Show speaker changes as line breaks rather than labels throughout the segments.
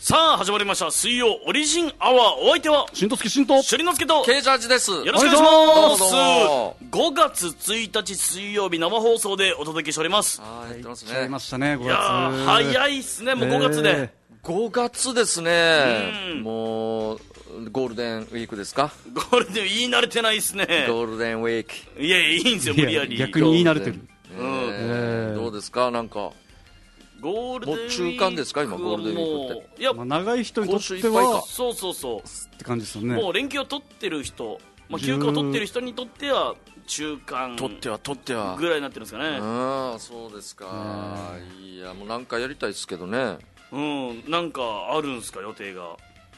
さあ始まりました水曜オリジンアワー。お相手は
しんとすけしんと
しゅりのすけと
ケイジャージです。
よろしくお願いします。
どうも
5月1日水曜日生放送でお届けしております。
やってます
来ちゃい
ね。
ましたね、5月。
いやー早いっすね、もう5月で、
5月ですね。もうゴールデンウィークですか。
ゴールデン言い慣れてないっすね。
ゴールデンウィーク。
いやいいんですよ、無理やり。
逆に言い慣れてる。
どうですか、なんか
ゴールデンウィーク
もう中間ですか今ゴールデンウィークって。
いや、
まあ、長い人にとって
今週いっぱいか
は
そうそうそう、
って感じですよね。
もう連休を取ってる人、まあ、休暇を取ってる人にとっては中間
取っては
ぐらいになってるんですかね。
そうですか。いやもうなんかやりたいですけどね。
なんかあるんすか、予定が。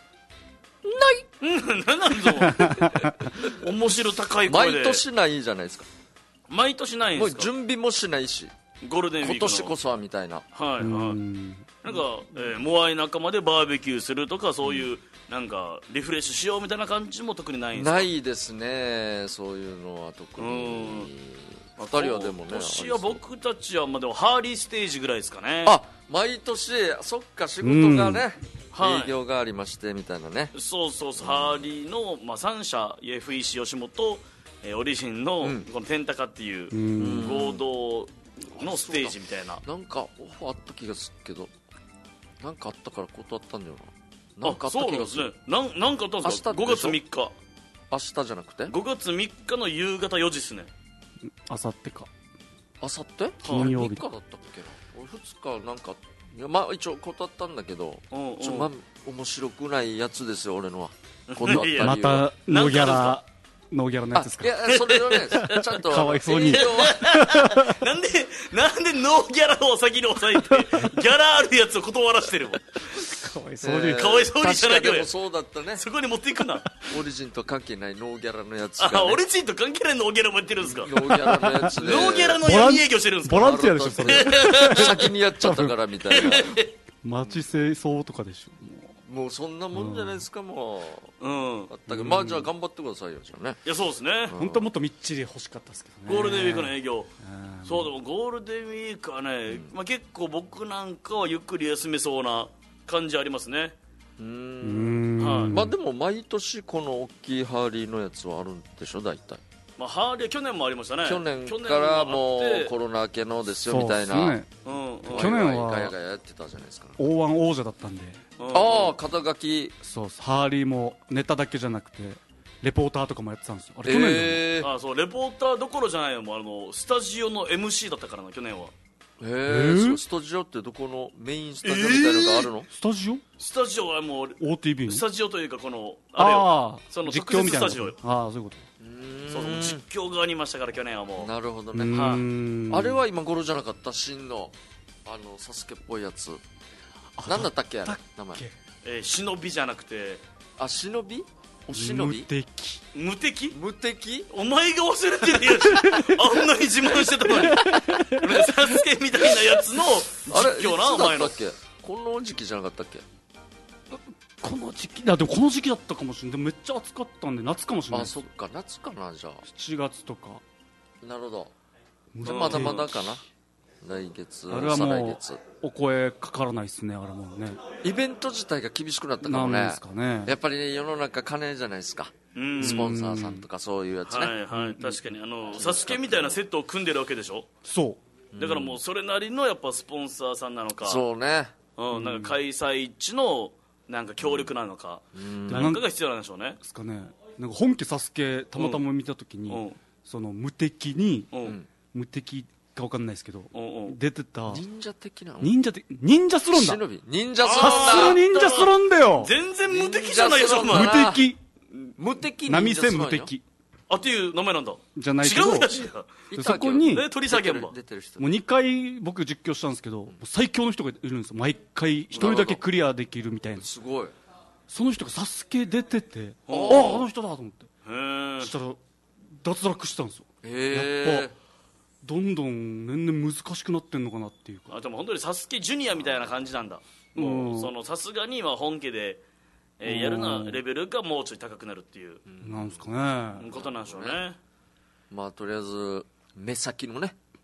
ないなんぞ面白高い声で
毎年ないじゃないですか。
毎年ないん
もう
ですか。
準備もしないし、
ゴールデンウィークの
今年こそはみたいな。
はいはい、なんか、モアイ仲間でバーベキューするとか、そういう、なんかリフレッシュしようみたいな感じも特にないんですか。
ないですね、そういうのは特に。2人はでもね、
今年は僕たちは、まあ、でもハーリーステージぐらいですかね。
毎年そっか、仕事がね、
はい
営業がありましてみたいなね。
そうそうそう、ハーリーの、まあ、3社 FEC 吉本、オリジンの、このテンタカっていう合同のステージみたいな。
なんかオファーあった気がするけど、なんかあったから断ったんだよな。なんかあった気がする。
そうなんですね。なんかあったんですか。5
明日でしょ
月3日。
明日じゃなくて
5月3日の夕方4時ですね。
あさってか。
明後日
金曜日
3日だったっけな。俺2日なんか、いや、まあ一応断ったんだけど、まあ面白くないやつですよ俺のは。断った理由は
またノーギャラのやつですか。
いや、それをね、ちゃんと
かわいそうに
営業は
なんでノーギャラを先に抑えてギャラあるやつを断らしてるもん。
かわいそうに。
かわいそうにじゃないよ
確かでもそうだったね。
そこに持っていくな。
オリジンと関係ないノーギャラのやつが、ね、
オリジンと関係ないノーギャラもやってるんですか。
ノーギャラのやつで
ノーギャラの闇営業してるんですか。
ボランティアでしょ、それ。
先にやっちゃったからみたいな。
街清掃とかでしょ。
もうそんなもんじゃないですか。もうあったけど、
い
まあじゃあ頑張ってくださいよ、じゃあね。
やそうですね。
本当はもっとみっちり欲しかったですけどね。
ゴールデンウィークの営業、そうでもゴールデンウィークはね、まあ、結構僕なんかはゆっくり休めそうな感じありますね。はい、
まあでも毎年この大きいハーリーのやつはあるんでしょ大体。
まあ、ハーリーは去年もありましたね。
去年からもうコロナ明けのですよみたいな。
去年は
ガヤガヤやってたじゃないですか。
大腕王者だったんで。
肩書き。
そう、ハーリーもネタだけじゃなくてレポーターとかもやってたんですよ。あれ去年だ
そう、レポーターどころじゃないのもスタジオの MC だったからな、去年は。
スタジオってどこのメインスタジオみたいなのがあるの？
スタジオ
はもう
OTV
スタジオというか、このあれよ、その
実況みたいな
特設スタジオよ。
そういうこと。
そう実況がありましたから、去年はもう。
なるほどね。あれは今頃じゃなかった？真のサスケっぽいやつなんだったっけ、あれ名前。
忍びじゃなくて、
忍び？お忍び？
無敵？
無敵？
お前が忘れてるやつあんなに自慢してたのにサスケみたいなやつの実況な。お前の
この時期じゃなかったっけ？
この時期だったかもしれない。でもめっちゃ暑かったんで夏かもしれない。
そっか、夏かな。じゃあ
7月とか。
なるほど。じゃあまだまだかな。来月、
あれはもう
再来月
お声かからないですね。あれもね、
イベント自体が厳しくなったかもね。
なんですかね。
やっぱりね、世の中金じゃないですか。スポンサーさんとかそういうやつね。
はいはい、確かにサスケみたいなセットを組んでるわけでしょ。
そう
だからもうそれなりのやっぱスポンサーさんなのか、
そうね、
なんか開催地のなんか協力なのか、何かが必要なんでしょうね。
ですかね。なんか本家サスケたまたま見たときに、その無敵に、無敵か分かんないですけど、出てた
忍者的な
忍者スロンだ。
忍び忍者スロンだ。
さすが忍者スロンだよ。
全然無敵じゃないでしょお前。
無敵波線無敵
っていう名前なんだ。
じゃないけど、
違うらしいな。
そこに
取り下げんばもう
2回僕実況したんですけど、最強の人がいるんですよ。毎回1人だけクリアできるみたいな。
すごい。
その人がサスケ出てて、あの人だと思って、そしたら脱落したんですよ。やっぱどんどん年々難しくなってんのかなっていうか。
でも本当にサスケジュニアみたいな感じなんだ。もうそのさすがに本家でやるなレベルがもうちょい高くなるっていう
なんですかね、
ことなんでしょうね。
まあとりあえず目先のね、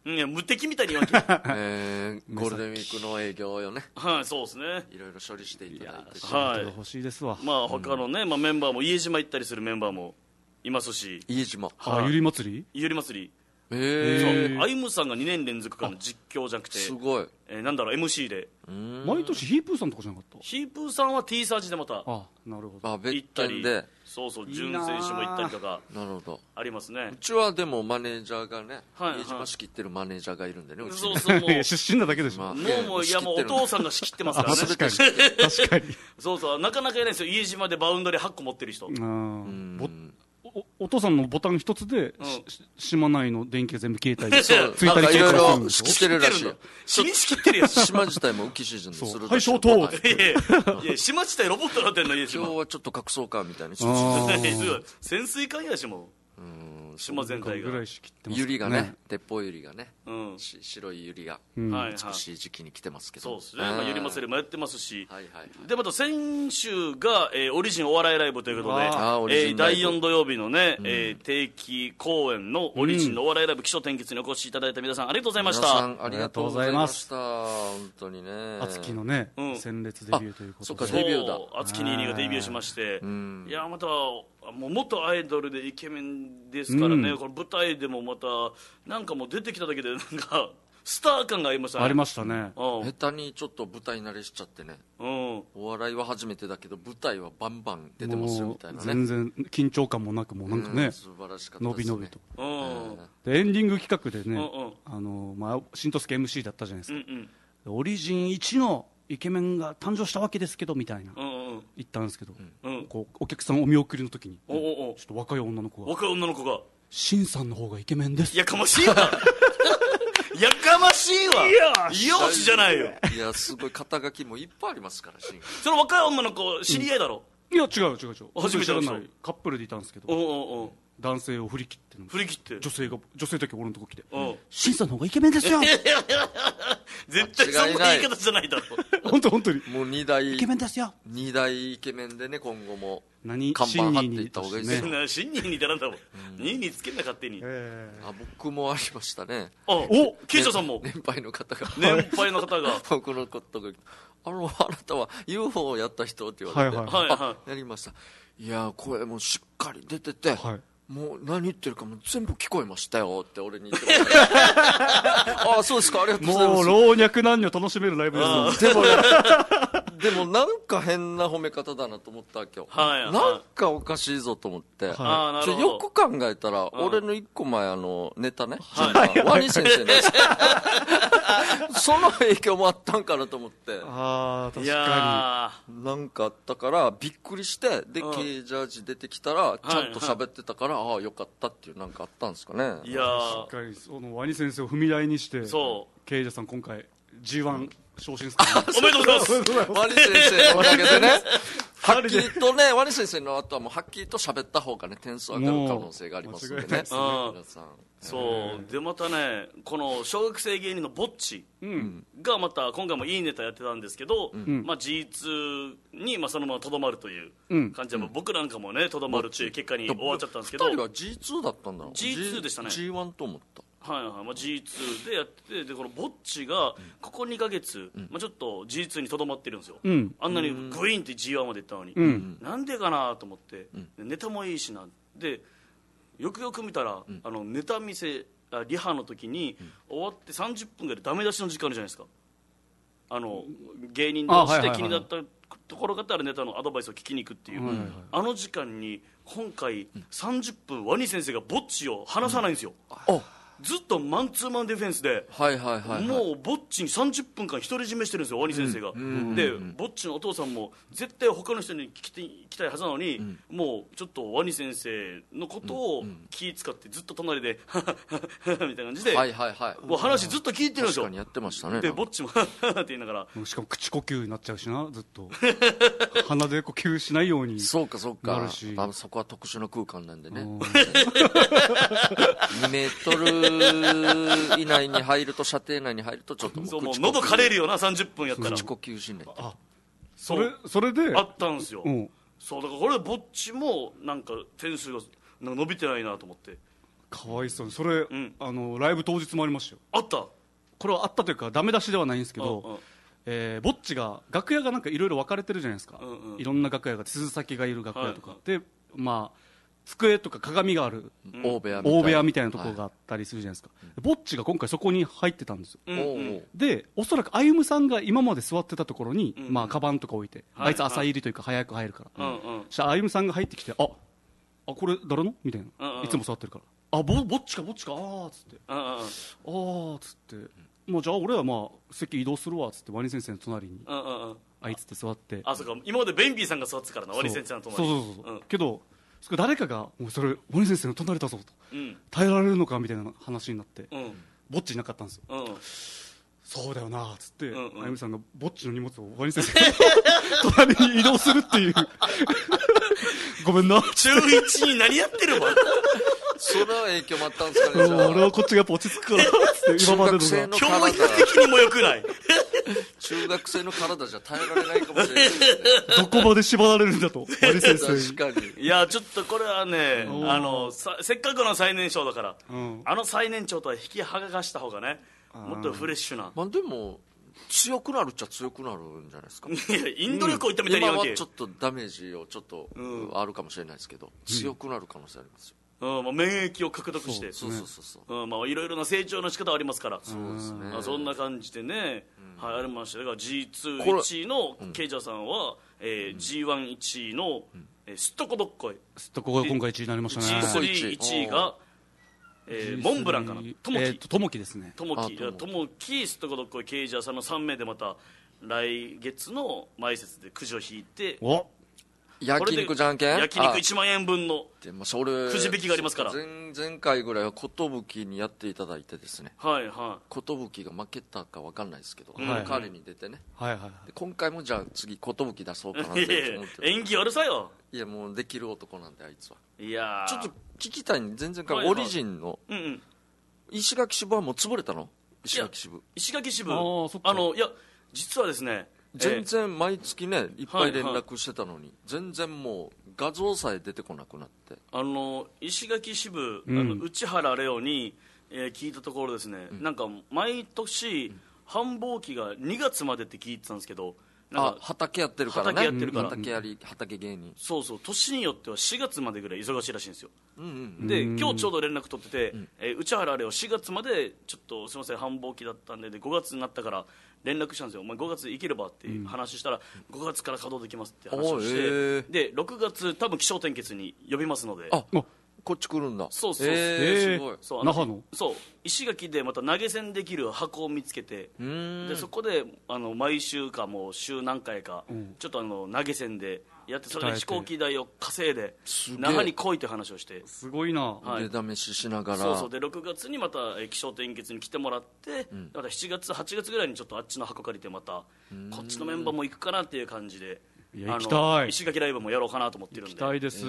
いや無敵みたいに言わんけ
ゴールデンウィークの営業よね。
はい、そうですね。
いろいろ処理していただいて。
はい。欲しいですわ。
まあ他のね、まあメンバーも家島行ったりするメンバーもいますし。
家島。
あ、ゆり祭り？
ゆり祭り。そう、アイムさんが2年連続からの実況じゃなくて、
すごい。
なんだろう、MC で。
毎年ヒープーさんとかじゃなかった？
ヒープーさんは T サージでまた
あ、なるほど。
行ったりで。
そうそう、準選手も行ったりとか。
なるほど。
ありますね。
うちはでもマネージャーがね、家島仕切ってるマネージャーがいるんでね、うち
そうそう、もう出身なだけでしょ。
もういやもうお父さんが仕切ってますからね。
確かに。確かに。
そうそう、なかなかいないですよ、家島でバウンドで8個持ってる人。
お父さんのボタン一つで、島内の電気が全部消えたり、
ついたりいろいろ仕切ってるらしい。
死に仕切ってるやん。
島自体も浮き沈んでする。
はい、消灯って。
いや、島自体ロボットなってんの、家島。
今日はちょっと隠そうかみたいな。
潜水艦やしも。島全体が
ユリがね、鉄砲ユリがね、白いユリが美しい時期に来てますけど、
そうですね、ユリ祭りもやってますし、でまた先週がオリジンお笑いライブということで、第4土曜日のね定期公演のオリジンのお笑いライブ起承転結にお越しいただいた皆さんありがとうございました。
皆さんありがとうございました。本当にね、
あつきのね鮮烈デビューということで、
そうか、デビューだ。
あつきにいりがデビューしまして、いやまたもう元アイドルでイケメンですからね、この舞台でもまたなんかもう出てきただけでなんかスター感がありましたね。
ありましたね。
下手にちょっと舞台慣れしちゃってね、お笑いは初めてだけど舞台はバンバン出てますよみたいなね。
全然緊張感もなく、もうなんかね、
素晴らしかったですね、
のびのびと。でエンディング企画でね、新とすけ MC だったじゃないですか。オリジン1のイケメンが誕生したわけですけどみたいな言ったんですけど、こうお客さんお見送りの時にちょっと若い女の子がシンさんの方がイケメンです。
やかましいわやかましいわ。容姿じゃないよ。
いやすごい肩書きもいっぱいありますから。シン
その若い女の子知り合いだろ。
いや違う
初めての人、
カップルでいたんですけど、男性を振り切って女性だけ俺のとこ来て、シンさんの方がイケメンですよ
絶対そんな言い方じゃないだろ
本当に
もう2大
イケメンですよ。
2大イケメンでね、今後も看板
シン
張っていった方がいいですね。
シンニーにってなんだもん、2につけんな勝手に。
僕もありましたね。
ケイシャさんも
年配の方が僕のことがあなたは UFO をやった人って言われて、やりました。いや声もしっかり出てて、もう何言ってるかも全部聞こえましたよって俺に言ってもらってああそうですか、ありがとうございます。
もう老若男女楽しめるライブですよ。
でもなんか変な褒め方だなと思った今日、なんかおかしいぞと思って、よく考えたら俺の一個前ネタね、ワニ先生のその影響もあったんかなと思って、
確か
になんかあったからびっくりして、でケイジャージ出てきたらちゃんと喋ってたから、ああよかったっていうなんかあったんですかね。
いや
確かにそのワニ先生を踏み台にして、ケイジャーさん今回 G1 昇進ですか
ら、おめでとうございます。
ワニ先生のおかげでねはっきりとね、ワニ先生の後はもうはっきりと喋った方がね点数上がる可能性がありますんでね、皆さん。
そうでまたね、この小学生芸人のぼっちがまた今回もいいネタやってたんですけど、G2 にそのままとどまるという感じで、僕なんかもねとどまるという結果に終わっちゃったんですけど、
2人は G2 だったんだろう。
G2 でしたね。
G1 と思った。
G2 でやってて、でこのぼっちがここ2ヶ月、ちょっと G2 にとどまってるんですよ、あんなにグイーンって G1 まで行ったのに、なんでかなと思って、ネタもいいしなでよくよく見たら、ネタ見せリハの時に、終わって30分ぐらいダメ出しの時間あるじゃないですか。芸人同士で気になったところがあったらネタのアドバイスを聞きに行くっていう、あの時間に今回30分ワニ先生がぼっちを離さないんですよ、ずっとマンツーマンディフェンスで、もうぼっちに30分間独り占めしてるんですよ、ワニ先生が。でぼっちのお父さんも絶対他の人に聞きたいはずなのに、もうちょっとワニ先生のことを気使ってずっと隣でハハハハみたいな感じで、もう話ずっと聞いてるんですよ。
確かにやってましたね。
でぼっちもハハハって言いなが
ら、しかも口呼吸になっちゃうしな、ずっと鼻で呼吸しないように。
そうかそこは特殊な空間なんでね2メートル以内に入ると、射程内に入るとちょっと
もう喉枯れるよな、30分やったら
口呼吸しないと。
それで
あったんですよ。そうだからこれぼっちもなんか点数が伸びてないなと思って、
かわいそうにそれ、ライブ当日もありましたよ。
あった。
これはあったというかダメ出しではないんですけど、ぼっちが楽屋がなんかいろいろ分かれてるじゃないですか、いろんな楽屋が鈴先がいる楽屋とか、でまあ机とか鏡がある大部屋みたいなところがあったりするじゃないですか、ぼっちが今回そこに入ってたんですよ、でおそらく歩夢さんが今まで座ってたところに、まあカバンとか置いて、あいつ朝入りというか早く入るから、そしたら歩夢さんが入ってきて、あこれ誰のみたいな、いつも座ってるから、ぼっちかあーっつって、っつって、もうじゃあ俺はまあ席移動するわっつってワニ先生の隣にあいつって座って、
そうか、今までベンビーさんが座ってからな、ワニ先生の隣に。
そうけどそれ誰かがもうそれワニ先生の隣だぞと、耐えられるのかみたいな話になって、ぼっちいなかったんですよ、そうだよなっつって、あゆみさんがぼっちの荷物をワニ先生の隣に移動するっていうごめんな、
中1に何やってるわ
それは影響もあったんですかね。
俺はこっちがやっぱ落ち着くからって今までのが
教育的にも良くない
中学生の体じゃ耐えられないかもしれない、ね、
どこまで縛られるんだとワニ先生
確かに。
いやちょっとこれはね、せっかくの最年少だから、最年長とは引き剥がした方がね、もっとフレッシュな。
まあでも強くなるっちゃ強くなるんじゃないですか。
いやインド旅行行ったみたいに言わんけ、
今はちょっとダメージをちょっとあるかもしれないですけど、強くなる可能性ありますよ。
免疫を獲得して、いろいろな成長の仕方はありますから、
そうですね、
そんな感じでね、ありました。だから G21 位のケイジャーさんは、G11 位のすっとこどっこい、
すっとこが今回1位になりましたね。
G31 位がモンブランかな、
ともきですね。
ともきすっとこどっこいケイジャーさんの3名でまた来月の前説でくじを引いて、
焼肉じゃんけん、
焼肉1万円分のくじ引きがありますから。
前回ぐらいは寿にやっていただいてですね、寿が負けたか分かんないですけど、代わりに出てね、今回もじゃあ次寿出そうかなって思って
演技悪さよ。
いやもうできる男なんであいつは。
いや
ちょっと聞きたい。全然オリジンの石垣支部はもう潰れたの？石垣支部いや実はですね、 全然毎月ねいっぱい連絡してたのに、全然もう画像さえ出てこなくなって、
石垣支部、内原レオに、聞いたところですね、なんか毎年繁忙期が2月までって聞いてたんですけど、
畑やってるからね、畑芸人、
そう年によっては4月までぐらい忙しいらしいんですよ。で今日ちょうど連絡取ってて、内原レオ4月までちょっとすみません繁忙期だったんで、5月になったから連絡したんですよ。5月行ければって話したら、5月から稼働できますって話をして、で6月多分気象点結に呼びますので、
こっち来るんだ。
そう
すごい。
那覇の
石垣でまた投げ銭できる箱を見つけて、でそこで毎週かもう週何回かちょっと投げ銭でやって、それで飛行機代を稼いで那覇に来いって話をして、
すごいな。
腕試ししながら、
で6月にまた気象点結に来てもらって、また7月8月ぐらいにちょっとあっちの箱借りてまたこっちのメンバーも行くかなっていう感じで、
行きたい。
石垣ライブもやろうかなと思ってるんで。
行きたいです。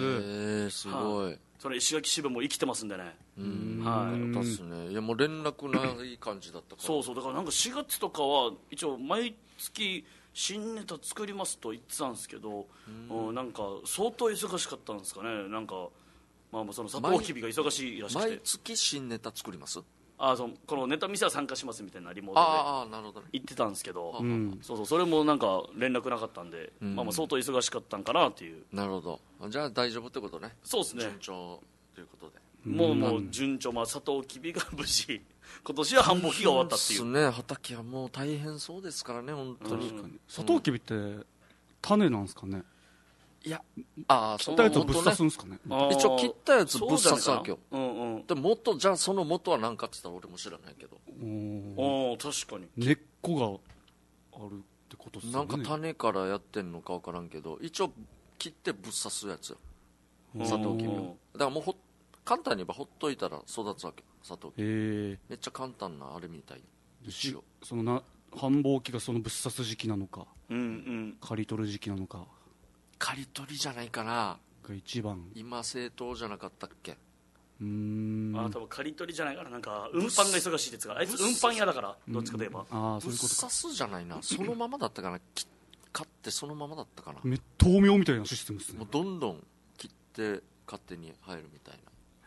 すごい。
それ石垣支部も生きてますんでね。
ですね。いやもう連絡ない感じだったから。
そうだからなんか4月とかは一応毎月新ネタ作りますと言ってたんですけど、なんか相当忙しかったんですかね。なんかそのサトウキビが忙しいらしくて、
毎月新ネタ作ります？
このネタ見せは参加しますみたいなリモートで言ってたんですけど、それもなんか連絡なかったんで、相当忙しかったんかなっていう。
なるほど。じゃあ大丈夫ってことね。
そうですね。
順調ということで。
もう順調。サトウキビが無事今年は繁忙期が終わったっていう。
そうですね。畑はもう大変そうですからね、本当に。
サトウキビって種なんですかね。
いや、
切ったやつをぶっ刺すんですかね。
一応切ったやつぶっ刺すわけよ。で元、じゃあその元は何かって言ったら俺も知らないけど。
確かに
根っこがあるってことですよね。
なんか種からやってんのか分からんけど、一応切ってぶっ刺すやつよ、サトウキビを。だからもう簡単に言えばほっといたら育つわけ、サトウキビ。めっちゃ簡単なあれみたいに。
その繁忙期がそのぶっ刺す時期なのか、刈り取る時期なのか。
刈り取りじゃないかな
が一番。
今政党じゃなかったっけ。
多分刈り取りじゃないから、なんか運搬が忙しいですが、あいつ運搬屋だから、どっちかといえば。
ぶっ刺すじゃないな、そのままだったかな。買ってそのままだったかな。
豆苗みたいなシステムですね。
もうどんどん切って勝手に入るみたいな。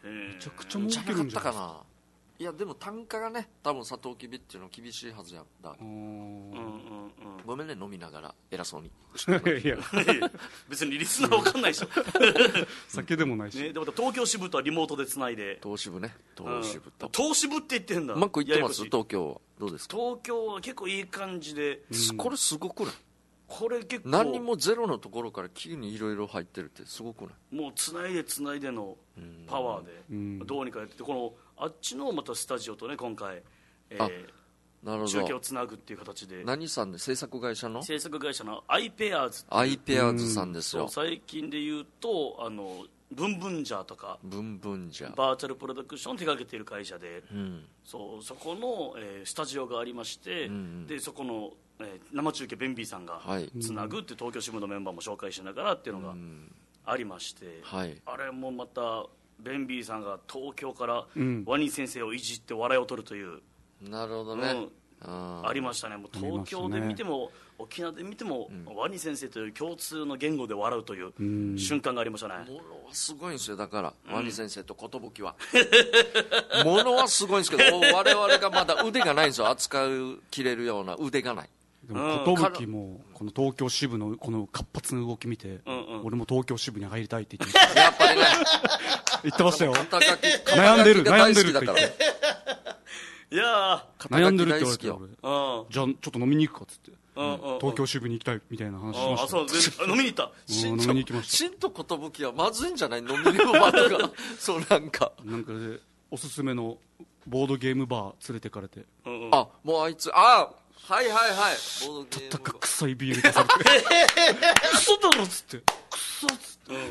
めちゃくちゃ儲けるんじゃないですか。
いやでも単価がね多分サトウキビっていうのは厳しいはずやんだ。ごめんね飲みながら偉そうに
いや
別にリスナー分かんないでしょ
酒でもないし、
ね、でまた東京支部とはリモートでつないで
東支部ね東支部と、
東支部って言ってんだ。
うまくいってます。東京はどうですか。
東京は結構いい感じで、
これすごくない。
これ結構
何もゼロのところから急にいろいろ入ってるってすごくない。
もうつないでのパワーでどうにかやってて、このあっちのまたスタジオとね今回、
なるほど、
中継をつなぐっていう形で。
何さんで制作会社の
アイペアーズ
さんですよ。
最近で言うとブンブンジャーとか
ブンブンジャー
バーチャルプロダクションを手掛けている会社で、そこの、スタジオがありまして、でそこの、生中継ベンビーさんがつなぐって東京支部のメンバーも紹介しながらっていうのがありまして、あれもまたベンビーさんが東京からワニ先生をいじって笑いを取るという、
なるほどね、
ありましたね。もう東京で見ても沖縄で見ても、ワニ先生という共通の言語で笑うという瞬間がありましたね。
ものはすごいんですよ。だから、ワニ先生と寿はものはすごいんですけど我々がまだ腕がないんですよ。扱う切れるような腕がない。
でも寿もこの東京支部のこの活発な動き見て、俺も東京支部に入りたいって言ってました。
やっぱりね
言ってましたよ。
悩んでるって言って。
いや
悩んでるって言われて、俺じゃあちょっと飲みに行くかっつって、東京支部に行きたいみたいな話しました。
そう飲みに行った。
飲みに行きました。新と寿はまずいんじゃない。飲みに行く場とかそうなんか
でおすすめのボードゲームバー連れてかれて、
もうあいつはいはいはいボードゲーム
たったか臭いビール出されてクソだろっつって、クソっつって、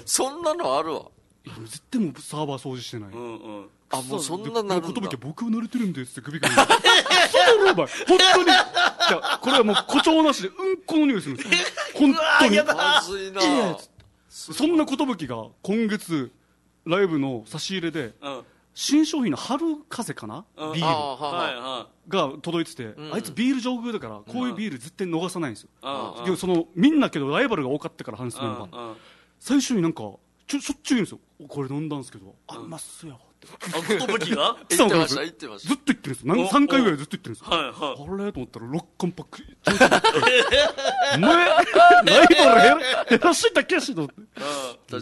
そんなのあるわ。
絶対もうサーバー掃除してない。
もうそんななるんだ。
寿僕は慣れてるんですって首からクソだろお前本当に。じゃあこれはもう誇張なしでこの匂いするんですよ本当に。
まずいな。
そんな寿が今月ライブの差し入れで、新商品の春風かな、ビールが届いてて、あいつビール上空だからこういうビール絶対逃さないんですよ。そのみんなけどライバルが多かったからハンスメンバー最初になんかしょっちゅう言うんですよ。これ飲んだんですけどうまっすよ。
寿が
言ってました言ってました。
ずっと言ってるんですよ。3回ぐらいずっと言ってるんですよ。あれと思ったら6缶パックお前ライバル減らしたけしと思って。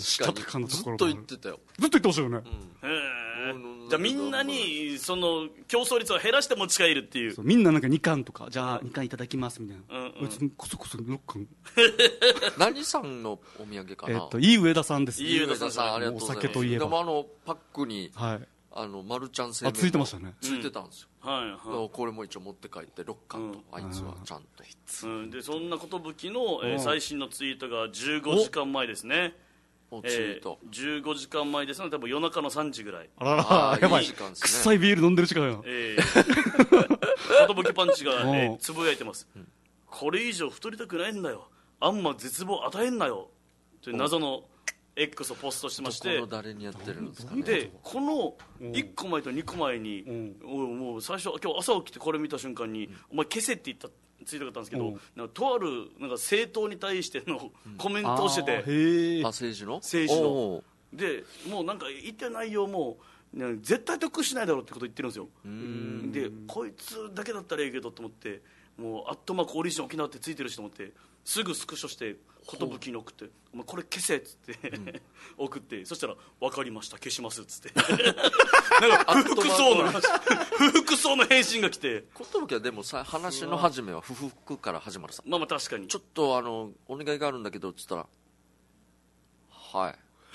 確かにずっと言ってたよ。
ずっと言ってましたよね。
じゃあみんなにその競争率を減らして持ち帰るっていう。
みんななんか2缶とかじゃあ2缶いただきますみたいな。こそこそ6缶。
何さんのお土産かな。
いい上田さんです。
いい上田さんありがとうございます。
お酒といえば。
でもパックにマルちゃん製麺
ついてましたね。
ついてたんですよ。これも一応持って帰って6缶とあいつはちゃんと。
でそんな寿の最新のツイートが15時間前ですね。15時間前ですので多分夜中の3時ぐらい。
あららやばい。臭いビール飲んでる時間や。
寿パンチがつぶやいてます。これ以上太りたくないんだよ。あんま絶望与えんなよ。という謎の X をポストしてまして。
誰にやってるんですかね。
でこの1個前と2個前にもう最初今日朝起きてこれ見た瞬間にお前消せって言ったツイートがあったんですけど、とあるなんか政党に対してのコメントをしてて、
政治の
でもうなんか言ってる内容も絶対得しないだろうってこと言ってるんですよ。でこいつだけだったらいいけどと思って、もうアットマークオリジン沖縄ってついてるしと思ってすぐスクショして寿に送って「お前これ消せ」っつって送って、そしたら「分かりました消します」っつってなんか不服そうな返信が来て。
寿はでもさ話の始めは不服から始まるさ。
まあ確かに
ちょっとお願いがあるんだけどっつったら「はい」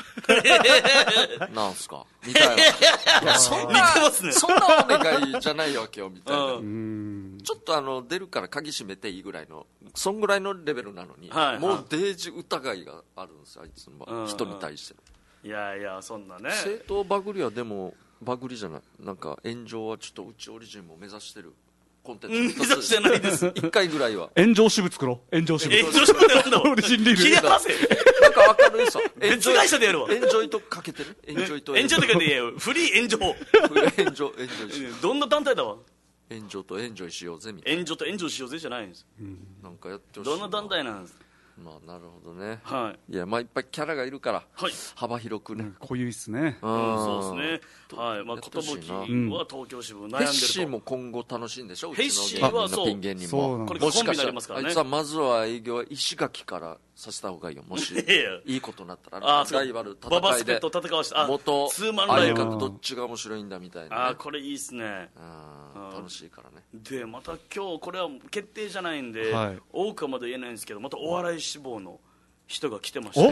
なんすかみたいな。そんなお願いじゃないわけよみたいな。ちょっと出るから鍵閉めていいぐらいのそんぐらいのレベルなのに、もうデージ疑いがあるんですよあいつの人に対しての。
いやいやそんなね。
正当バグりはでもバグりじゃない、なんか炎上はちょっとうちオリジンも目指してるコンテンツ
目指してないです。
1回ぐらいは
炎上支部作ろう。炎上支部
なんだ
オリジンリール
切れませ
なんか明るいさ
別会社でやるわ。
エンジョイとかけてね。エンジョイと
かけてフリー炎上どんな団体だわ。
炎上とエンジョイしようぜみたいな。
炎上とエンジョイしようぜじゃないんです。
なんかやってほしい。
どんな団体なんです。
まあなるほどね。
はい。
いや、まあいっぱいキャラがいるから、はい、幅広くね。
濃ゆいっすね。
そうですね。はい。まあ寿は東京支部悩んでると。
ヘッシーも今後楽しいんでしょ。
ヘッシーはそう。
ピン芸人も。
これコンビになりますからね。
あいつはまずは営業は石垣からさせた方がいいよ。もしいいことになったら。ライバル戦いで。
ババスペット戦わして。
元
ツーマンライブ。
どっちが面白いんだみたいな、ね。
これいいっすね。
楽しいからね。
でまた今日これは決定じゃないんで、多くはまだ言えないんですけど、またお笑い志望の人が来てまして、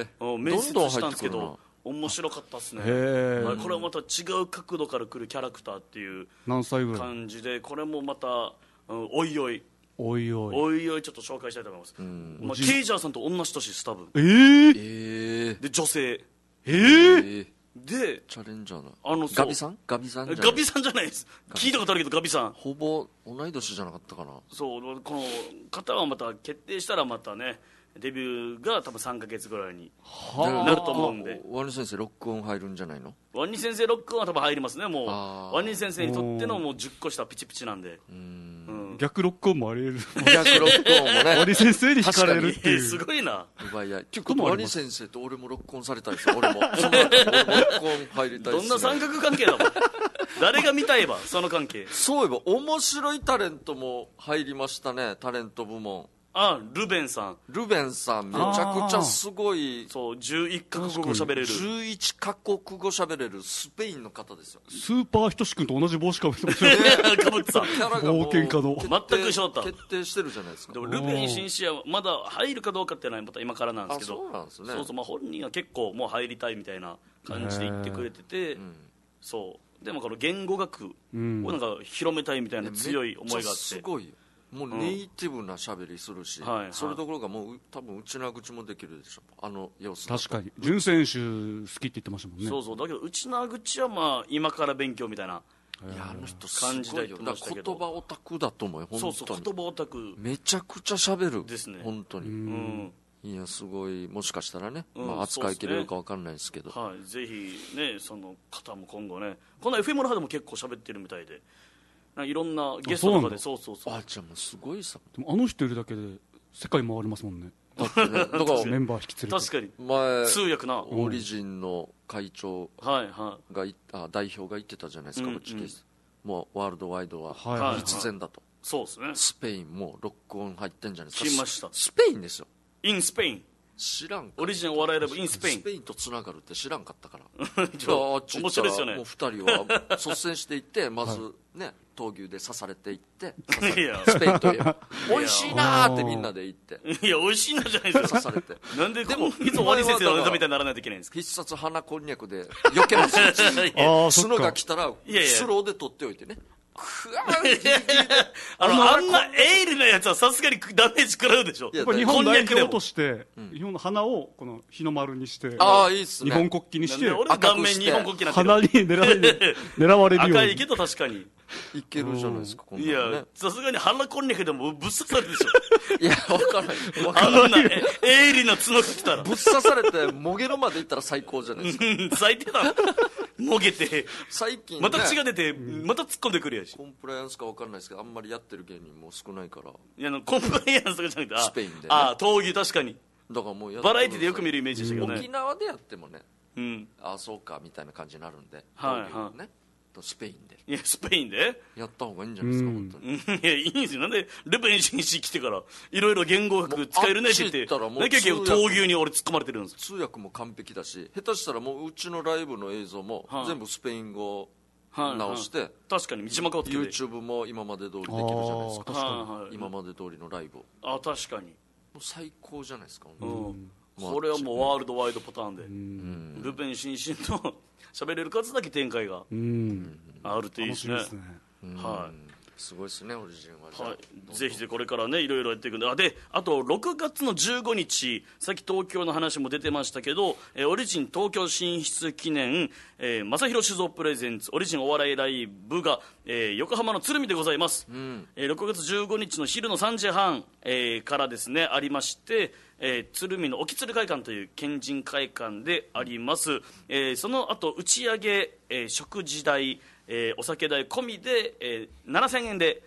面接したんですけど面白かったですね。これはまた違う角度から来るキャラクターっていう感じで、これもまたおいおいちょっと紹介したいと思います。ケイジャーさんと同じ年スタブで女性で
チャレンジャーなガビさん
じゃないです。聞いたことあるけどガビさん
ほぼ同い年じゃなかったかな。
そうこの方はまた決定したらまたねデビューが多分3ヶ月ぐらいになると思うんで。
ワニ先生ロックオン入るんじゃないの。
ワニ先生ロックオンは多分入りますね。もうワニ先生にとってのもう10個下ピチピチなんで、
逆ロックオンもあり得る。
逆ロックオンもね
ワニ先生に惹かれるっていう
すごいな。
奪い合いっていうことはワニ先生と俺もロックオンされたいですよ。俺もロックオン入りたいです。
どんな三角関係だもん誰が見たいばその関係。
そういえば面白いタレントも入りましたね。タレント部門。
ルベンさん
めちゃくちゃすごい。
そう11カ国語喋れる
11カ国語喋れるスペインの方ですよ。
スーパーひとし君と同じ帽子かぶってました
かぶってた
キャラがもう
冒険家の
全く一緒だった。
決定してるじゃないですか。
でもルベン新試合はまだ入るかどうかっていうのはまた今からなんですけど。
そうなんですね。
そう、本人は結構もう入りたいみたいな感じで言ってくれてて、そうでもこの言語学をなんか広めたいみたいな強い思いがあって、
すごいもうネイティブな喋りするし、それどころかもう多分内縄口もできるでしょ。あの様子。
確かに潤選手好きって言ってましたもんね。
そうだけど内縄口はまあ今から勉強みたいな。
いやあの人すごいよ。だから言葉オタクだと思うよ。本当に
そう言葉オタク
めちゃくちゃ喋る
ですね。
本当に。いやすごい。もしかしたらね、扱いきれるか分かんないですけど、
ぜひねその方も今後ね、この FM の方でも結構喋ってるみたいで、いろんなゲストとかで。そうじゃ
あもうすごいさ。
でもあの人いるだけで世界回りますもんね。
だってね、だから
メンバー引き連れて。
確かに
前
通訳な
オリジンの会長が代表が言ってたじゃないですか。もうワールドワイドは必然だと。
そうですね。
スペインもロックオン入ってんじゃないですか。
来ました。
スペインですよ。
インスペイン。
知らんか。
オリジナルお笑いライブインスペイン。
スペインとつながるって知らんかったから
面白いですよね。
もう2人は率先していってまずね闘牛で刺されていってスペインといえば美味しいなーってみんなで言って、
いや美味しいなじゃないですか。
刺されて
なんででもいつもワニ先生のネタみたいにならないといけないんですか。
必殺花こんにゃくで避けます角が来たらスローで取っておいてね。
あんなエールのやつはさすがにダメージ食らうでしょ。
日本代表として日本の花をこの日の丸にして
いいっすね。
日本国旗にして
俺顔面に日本国旗
鼻に狙われるように。
赤いけど確かに
いけるじゃないですか。
いやさすがに鼻こんにゃくでもぶっ刺されるでしょ。
いや分からない。
あんなエールの角が来たら
ぶっ刺されてもげるまでいったら最高じゃないですか。
最低だ。もげて
最近
また血が出てまた突っ込んでくるやし。
コンプライアンスか分かんないですけどあんまりやってる芸人も少ないから。
いやコンプライアンスとかじゃなくて
スペインでね。
闘牛確かに
だからもう
バラエティでよく見るイメージでしたけどね。
沖縄でやってもねそうかみたいな感じになるんでスペインで。
いやスペインで
やった方がいいんじゃないですか本当に。
いやいいんですよ。なんでルベン紳士来てからいろいろ言語学使えるねって言ってなきゃ闘牛に俺突っ込まれてるんです
よ。通訳も完璧だし下手したらもううちのライブの映像も全部スペイン語直して
確かに字幕をつけて
YouTube も今まで通りできるじゃないですか。今まで通りのライブを
確かに
もう最高じゃないですか。
これはもうワールドワイドパターンでルベン新進と喋れる数だけ展開があるといいですね。
すごいですねオリジンは。
ぜひこれからねいろいろやっていくんで。であと6月の15日さっき東京の話も出てましたけどオリジン東京進出記念正弘酒造プレゼンツオリジンお笑いライブが横浜の鶴見でございます。6月15日の昼の3時半からですねありまして鶴見の沖鶴会館という県人会館であります。その後打ち上げ食事代お酒代込みで7000円で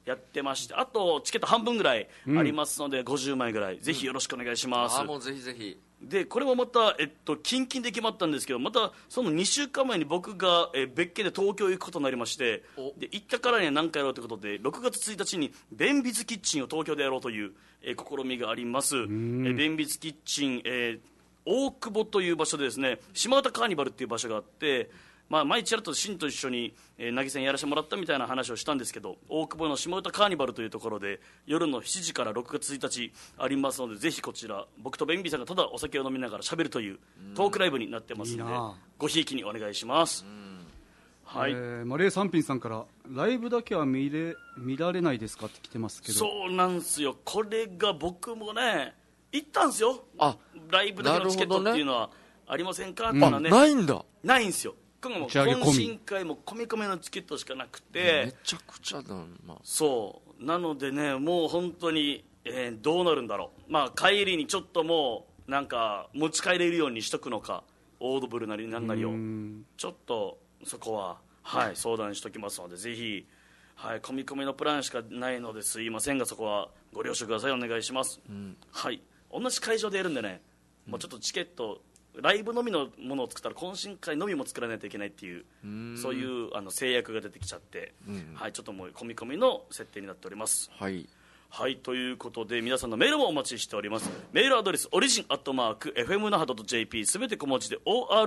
やってまして、あとチケット半分ぐらいありますので、50枚ぐらいぜひよろしくお願いします。
もうぜひぜひ。
でこれもまた、キンキンで決まったんですけど、またその2週間前に僕が、別件で東京行くことになりまして、で行ったからには何かやろうということで6月1日に弁筆キッチンを東京でやろうという、試みがあります。弁筆キッチン、大久保という場所でですね、島唄カーニバルっていう場所があって、前ちらっとシンと一緒に投げ銭やらせてもらったみたいな話をしたんですけど、大久保の島唄カーニバルというところで夜の7時から6月1日ありますので、ぜひこちら僕とベンビーさんがただお酒を飲みながらしゃべるというトークライブになってますので、ごひいきにお願いします。
はい、マレー三品さんからライブだけは見られないですかって来てますけど、
そうなんですよ。これが僕もね行ったんですよ。ライブだけのチケットっていうのはありませんかっていうのはね、
ないんだ。
ないんですよ。懇親会も込み込みのチケットしかなくて、
めちゃくちゃだな、
そうなのでね、もう本当に、どうなるんだろう。帰りにちょっともうなんか持ち帰れるようにしとくのか、オードブルなりなんなりをちょっとそこは、相談しときますので、ぜひ、込み込みのプランしかないのですいませんが、そこはご了承ください。お願いします。同じ会場でやるんでね、もうちょっとチケットライブのみのものを作ったら懇親会のみも作らないといけないっていう、そういう制約が出てきちゃって、ちょっともう込み込みの設定になっております。ということで皆さんのメールもお待ちしております。メールアドレスオリジン@fmnaha.jp、 すべて小文字で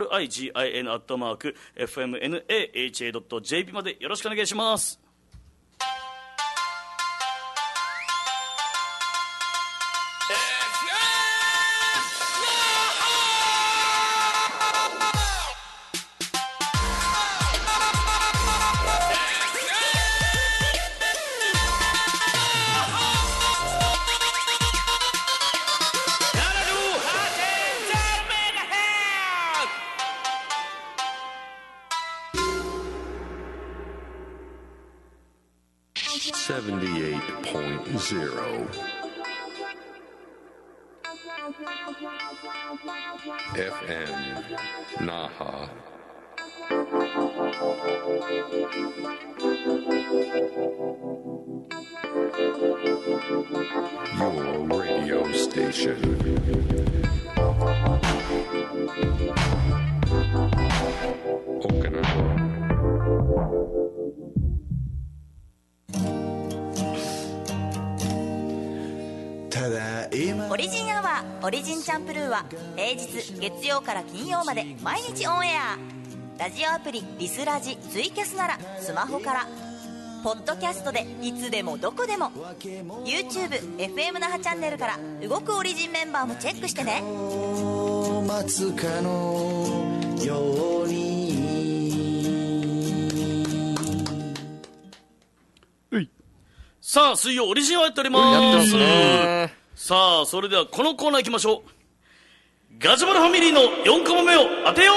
origin@fmnaha.jp までよろしくお願いします。
FM Naha. Your radio station. Okinawa.
オリジンアワーオリジンチャンプルーは平日月曜から金曜まで毎日オンエア。ラジオアプリリスラジツイキャスならスマホから、ポッドキャストでいつでもどこでも、 YouTube FM 那覇チャンネルから動くオリジンメンバーもチェックしてね。待つかのように。
さあ水曜オリジンをやっております。
やってますね。
さあそれではこのコーナー行きましょう。ガジュマルファミリーの4コマ目を当てよう。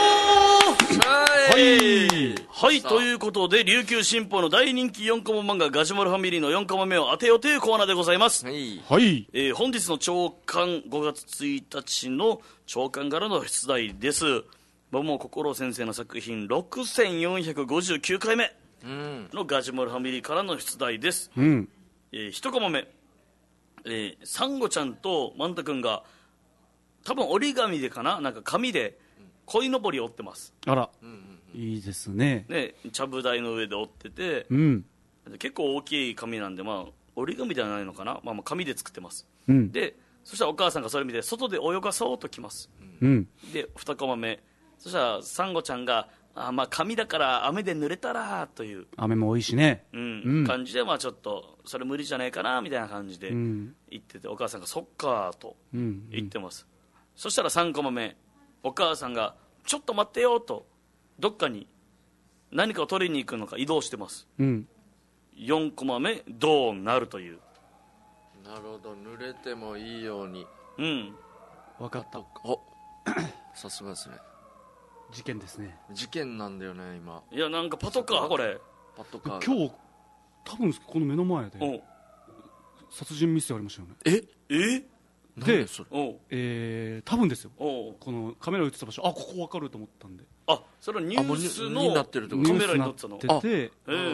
ということで琉球新報の大人気4コマ漫画ガジュマルファミリーの4コマ目を当てようというコーナーでございます。本日の朝刊5月1日の朝刊からの出題です。桃心先生の作品6459回目のガジュマルファミリーからの出題です。1コマ目、サンゴちゃんとマンタ君が多分折り紙でかな、なんか紙で鯉のぼりを折ってます。
あら、いいですね。
ちゃぶ台の上で折ってて、結構大きい紙なんで、折り紙ではないのかな、紙で作ってます。でそしたらお母さんがそれ見て外で泳がそうときます。で2コマ目、そしたらサンゴちゃんが紙だから雨で濡れたらという
雨も多いしね、
感じで、ちょっとそれ無理じゃないかなみたいな感じで言ってて、お母さんがそっかーと言ってます。そしたら3コマ目、お母さんがちょっと待ってよとどっかに何かを取りに行くのか移動してます。4コマ目、どうなるという。
なるほど、濡れてもいいように。
分かった。
さすがですね。
事件ですね。
事件なんだよね今。
いや、なんかパトカー、これ
パトカー
今日多分この目の前で殺人未遂ありましたよね。で多分ですよ、このカメラ映ってた場所、ここ分かると思ったんで、
それはニュースのカメラに撮ってたの。
で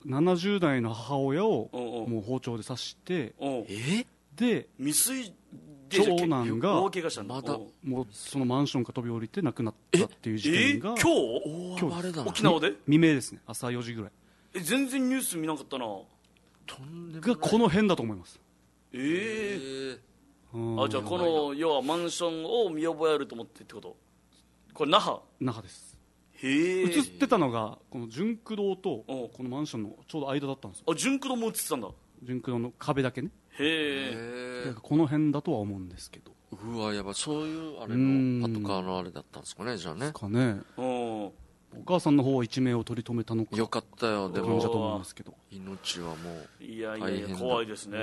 70代の母親をもう包丁で刺して、で
未遂
長男が
大怪我したんだ。
もうそのマンションから飛び降りて亡くなったっていう事件が
今日沖縄で
未明ですね、朝4時ぐらい。
全然ニュース見なかったな。
がこの辺だと思います。
じゃあこの要はマンションを見覚えあると思ってってこと。これ那覇
です。
映
ってたのがこの純駆動とこのマンションのちょうど間だったんですよ。
純駆動も映ってたんだ。
純駆動の壁だけね。
へ
え。この辺だとは思うんですけど。
うわ、やばい、そういうあれのパトカーのあれだったんですかね、じゃあね。です
かね。お母さんの方は一命を取り留めたのか。
よかったよ、でも。
だと思いますけど。
命はもう。
いや怖いですね。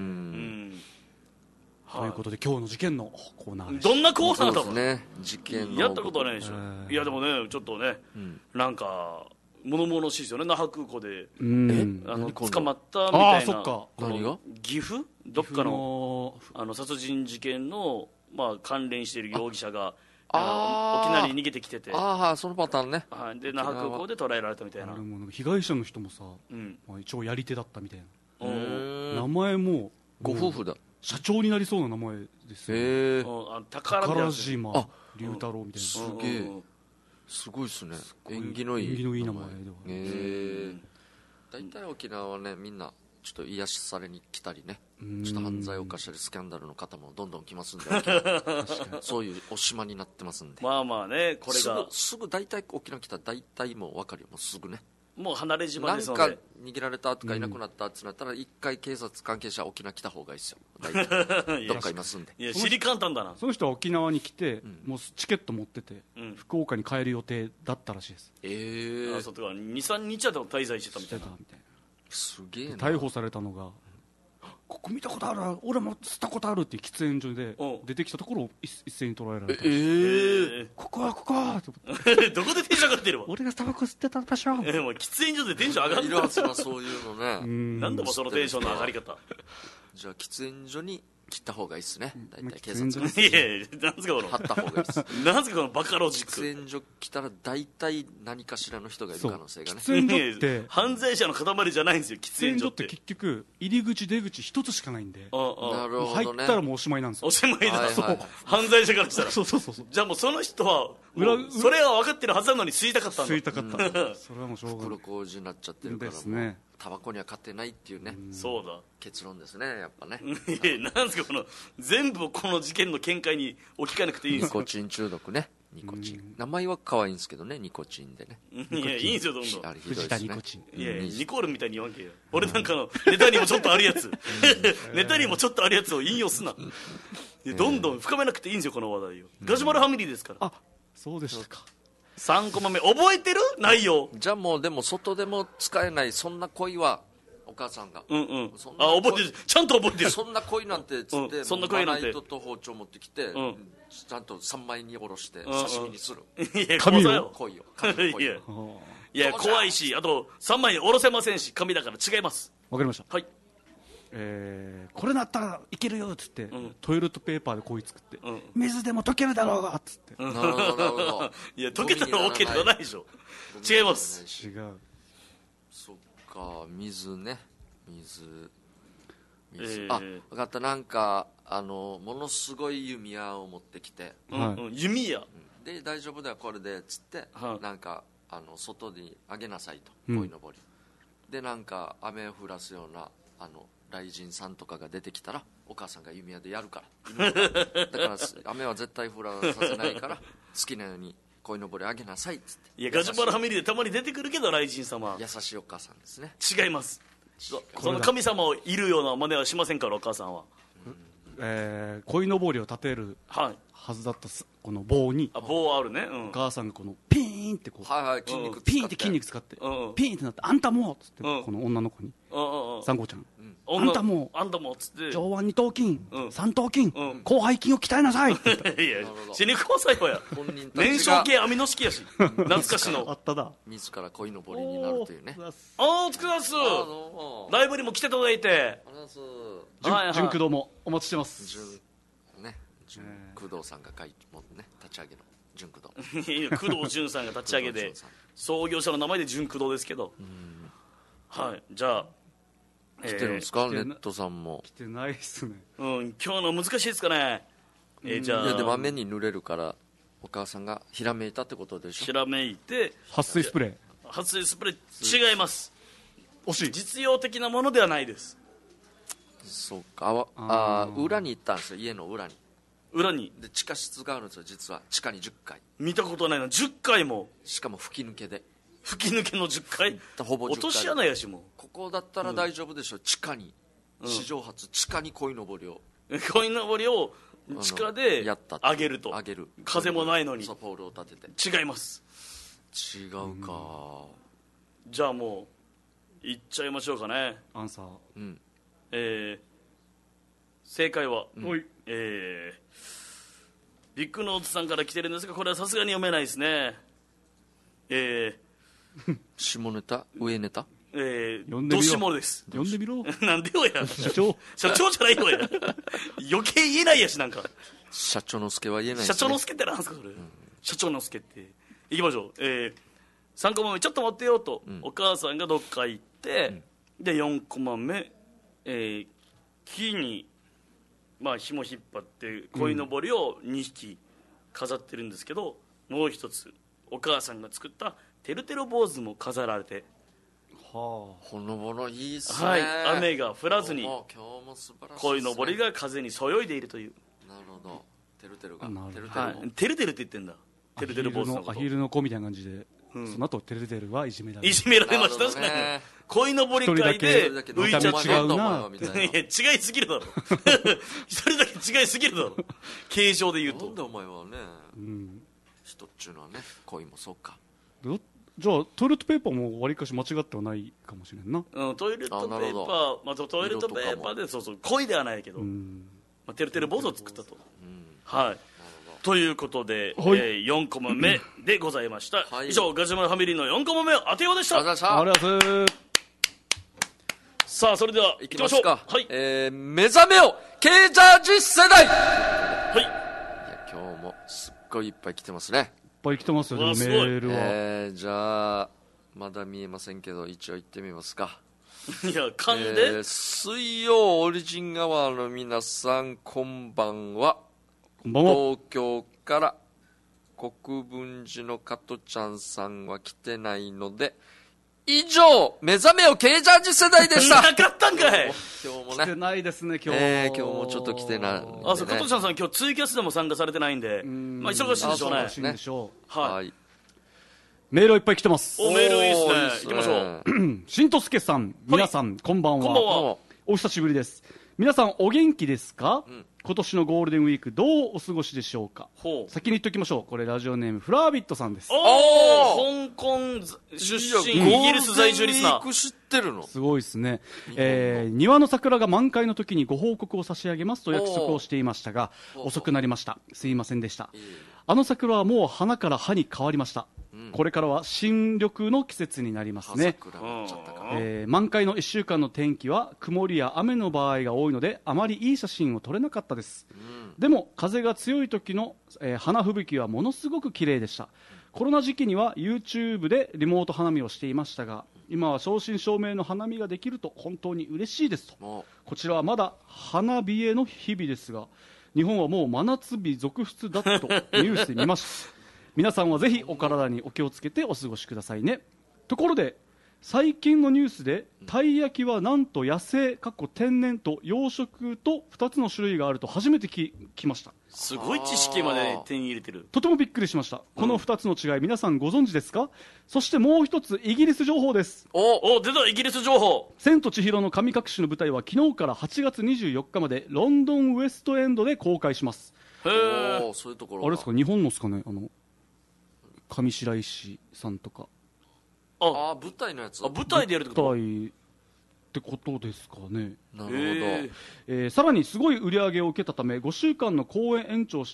ということで今日の事件のコーナーです。
どんなコーナーだろう
ね。事件の
やったことはないでしょ。いやでもね、ちょっとね、なんか物々しいですよね。那覇空港で捕まったみたいな。
そっか。
何が？
岐阜どっかの殺人事件の関連している容疑者が沖縄に逃げてきてて、
そのパターンね。
で那覇空港で捕らえられたみたいな。
被害者の人もさ、一応やり手だったみたいな。名前も
ご夫婦だ。
社長になりそうな名前ですよ。宝島龍太郎みたいな。
すげえ。すごいですね。縁起のいい
名前では。
大体沖縄はね、みんなちょっと癒しされに来たりね、ちょっと犯罪を犯したりスキャンダルの方もどんどん来ますんで、そういうお島になってますんで。
まあまあね、これが
すぐ大体沖縄来たら大体もう分かるよ、もうすぐね。
もう離れ島ですので、
なんか逃げられたとかいなくなったってなったら、一回警察関係者沖縄来た方がいいですよ。大体どっかいますんで。
いや知り簡単だな。
その人は沖縄に来て、もうチケット持ってて、福岡に帰る予定だったらしいです。
そうとか23日は滞在してたみたいな。
すげえな。
逮捕されたのが、ここ見たことある、俺も吸ったことあるって喫煙所で出てきたところを一斉に捉えられた。ここ
どこでテンション上がってるわ。
俺がタバコ吸ってた場所。
もう喫煙所でテンション上がる
いるはずな、そういうのね。
なんだもそのテンションの上がり方。
じゃあ喫煙所に切った方がいいですね。大体警察
いやいや、なんすかこの
貼った方がいいです。
なんすかこのバカロジック。
喫煙所来たら大体何かしらの人がいる可能性がね。
喫煙所って
犯罪者の塊じゃないんですよ。
喫煙所って結局入り口出口一つしかないんで、
なるほどね。
入ったらもうおしまいなんですよ。
おしまいだ。犯罪者からしたら。
そう。
じゃあもうその人はそれは分かってるはずなのに吸いたかったんだ。
吸いたかった。それはもうしょうがない。
袋小路になっちゃってるからね。タバコには勝てないっていうね。
そうだ。
結論ですね、やっぱね。
なんすかこの全部この事件の見解に置き換えなくていいんですか。
ニコチン中毒ね。ニコチン。名前は可愛いんですけどね、ニコチンでね。
いやいいんですよどんどん。
あれひどいですね。
いやニコールみたいに言わんけよ。俺なんかのネタにもちょっとあるやつ、ネタにもちょっとあるやつを引用すな。どんどん深めなくていいんですよこの話題を。ガジュマルファミリーですから。
あ、そうでしたか。
3コマ目覚えてる内容。
じゃあもうでも外でも使えないそんな恋はお母さんが
覚えてる。ちゃんと覚えてる。
そんな恋なんてつって
そんな恋なんて
まな板と包丁持ってきてちゃんと3枚におろして刺身にする。
いや恋をいや怖いし、あと3枚におろせませんし紙だから違います。
わかりました。
はい。
これなったらいけるよっつって、トイレットペーパーで氷作って、水でも溶けるだろうがっつって。
なるほどなるほど。
いや溶けたら OK ではないでしょ。違います。
違う。
そっか、水ね、水。あ、分かった。なんかものすごい弓矢を持ってきて、
弓矢
で大丈夫だよこれでっつって、なんか外にあげなさいと、鯉のぼりで、なんか雨を降らすような雷神さんとかが出てきたらお母さんが弓矢でやるからだから雨は絶対降らさせないから好きなように鯉のぼりあげなさいっつって。
いやガジュマルファミリーでたまに出てくるけど雷神様
優しいお母さんですね。
違います。その神様をいるような真似はしませんからお母さんは。
鯉のぼりを立てるはずだったこの棒に
棒あるね、
お母さんがこのピーンってこうピーンって筋肉使ってピーンってなって、あんたもっつってこの女の子にサンゴちゃん、あんたも
っつって
上腕二頭筋三頭筋広背筋を鍛えなさいって言った。
いや死にこさいわや。燃焼系アミノ式やし懐かしの
あっただ。
自ら鯉のぼりになるというね。
お疲れ様です。ライブにも来ていただいて、
純駆動もお待ちしてます。
純駆動さんが立ち上げの純駆動
工藤純さんが立ち上げで創業者の名前で純駆動ですけど、 はい、じゃあ
来てるんですか、ネットさんも。
来てないっすね。
今日の難しいですかね。じゃあ
いやでも雨に濡れるからお母さんがひらめいたってことでしょ。
ひらめいて
撥水スプレー。
撥水スプレー違います。
惜しい。
実用的なものではないです。
そうか。裏に行ったんですよ、家の裏に。
裏に
で地下室があるんですよ、実は地下に10階。
見たことないな。10階も。
しかも吹き抜けで。
吹き抜けの10階。
ほぼ10階。
落とし穴やしも。
ここだったら大丈夫でしょ、地下に、史上初地下に鯉のぼりを
地下で
やった
上げると。
上げる。
風もないのに。
ポールを立てて。
違います。
違うか。
じゃあもういっちゃいましょうかね。
アンサ
ー。正解は、ビッグノートさんから来てるんですが、これはさすがに読めないですね。
下ネタ上ネタ
どしもです。
読んでみろ。
なんでよや。
社長
じゃないよや。余計言えないやし、なんか。
社長の助は言えないですね。
社長の助ってなんですかそれ。社長の助って。いきましょう。3コマ目ちょっと待ってよと、お母さんがどっか行って、で4コマ目、木に紐引っ張って鯉のぼりを2匹飾ってるんですけど、もう一つお母さんが作ったてるてる坊主も飾られて、
ほのぼのいいっすね。
はい、雨が降らずに
今日も素晴らしいですね。
鯉のぼりが風にそよいでいるという。
なるほど。てるてるが
てるてるって言ってんだ。てるてる坊主のこと。
アヒルの子みたいな感じで、その後てるてるはいじめられ
ましたね。鯉のぼり界で
浮いちゃ違うな。
いや違いすぎるだろ。一人だけ違いすぎるだろ。形状で言うと。
なんでお前はね、人っちゅうのはね、鯉もそうか。
じゃあトイレットペーパーもわりかし間違ってはないかもしれんな。
トイレットペーパー、トイレットペーパーで鯉ではないけど、てるてる坊主を作ったと。はい。ということで、4コマ目でございました。以上、ガジュマルファミリーの4コマ目を当てようでした。
ありがとうございます。
さあ、それでは行きましょう。はい。
目覚めよケージャージ世代。
はい。い
や、今日もすっごいいっぱい来てますね。
いっぱい来てますよね、メールは。
じゃあ、まだ見えませんけど、一応行ってみますか。
いや、噛んで。
水曜オリジンアワーの皆さん、こんばんは。東京から国分寺の加トちゃんさんは来てないので、以上目覚めよケージャージ世代でした。
なかったんかい。
今日もね
来てないですね。今
日もちょっと来てない、ね、
そう、加トちゃんさん今日ツイキャスでも参加されてないんで、忙しいでしょうね。
忙しいんでしょう。
はい、
メールいっぱい来てます。
メールいいですね。行きましょう。
しんとすけさん、皆さん、こんばんは。
こんばんは。
お久しぶりです。皆さんお元気ですか？今年のゴールデンウィークどうお過ごしでしょうか？先に言っておきましょう。これラジオネームフラービットさんです。
香港出身イギリス在住リスナー。
知ってるの？
すごいですね。庭の桜が満開の時にご報告を差し上げますと約束をしていましたが、遅くなりました。すいませんでした。あの桜はもう花から葉に変わりました。これからは新緑の季節になりますね。満開の1週間の天気は曇りや雨の場合が多いのであまりいい写真を撮れなかったです。でも風が強い時の、花吹雪はものすごく綺麗でした。コロナ時期には YouTube でリモート花見をしていましたが、今は正真正銘の花見ができると本当に嬉しいですと。こちらはまだ花冷えの日々ですが、日本はもう真夏日続出だとニュースで見ました。皆さんはぜひお体にお気をつけてお過ごしくださいね。ところで最近のニュースでたい焼きはなんと野生天然と養殖と2つの種類があると初めて聞きました。
すごい知識まで手に入れてる。
とてもびっくりしました。この2つの違い、皆さんご存知ですか？そしてもう一つイギリス情報です。
出たイギリス情報。
千と千尋の神隠しの舞台は昨日から8月24日までロンドンウエストエンドで公開します。
へえ。そういうところ。
あれですか、日本のですかね、上白石さんとか。
舞台のやつ。
舞台でやるってこと？
舞台ってことですかね。
なるほど。
さらにすごい売り上げを受けたため5週間の公演延長して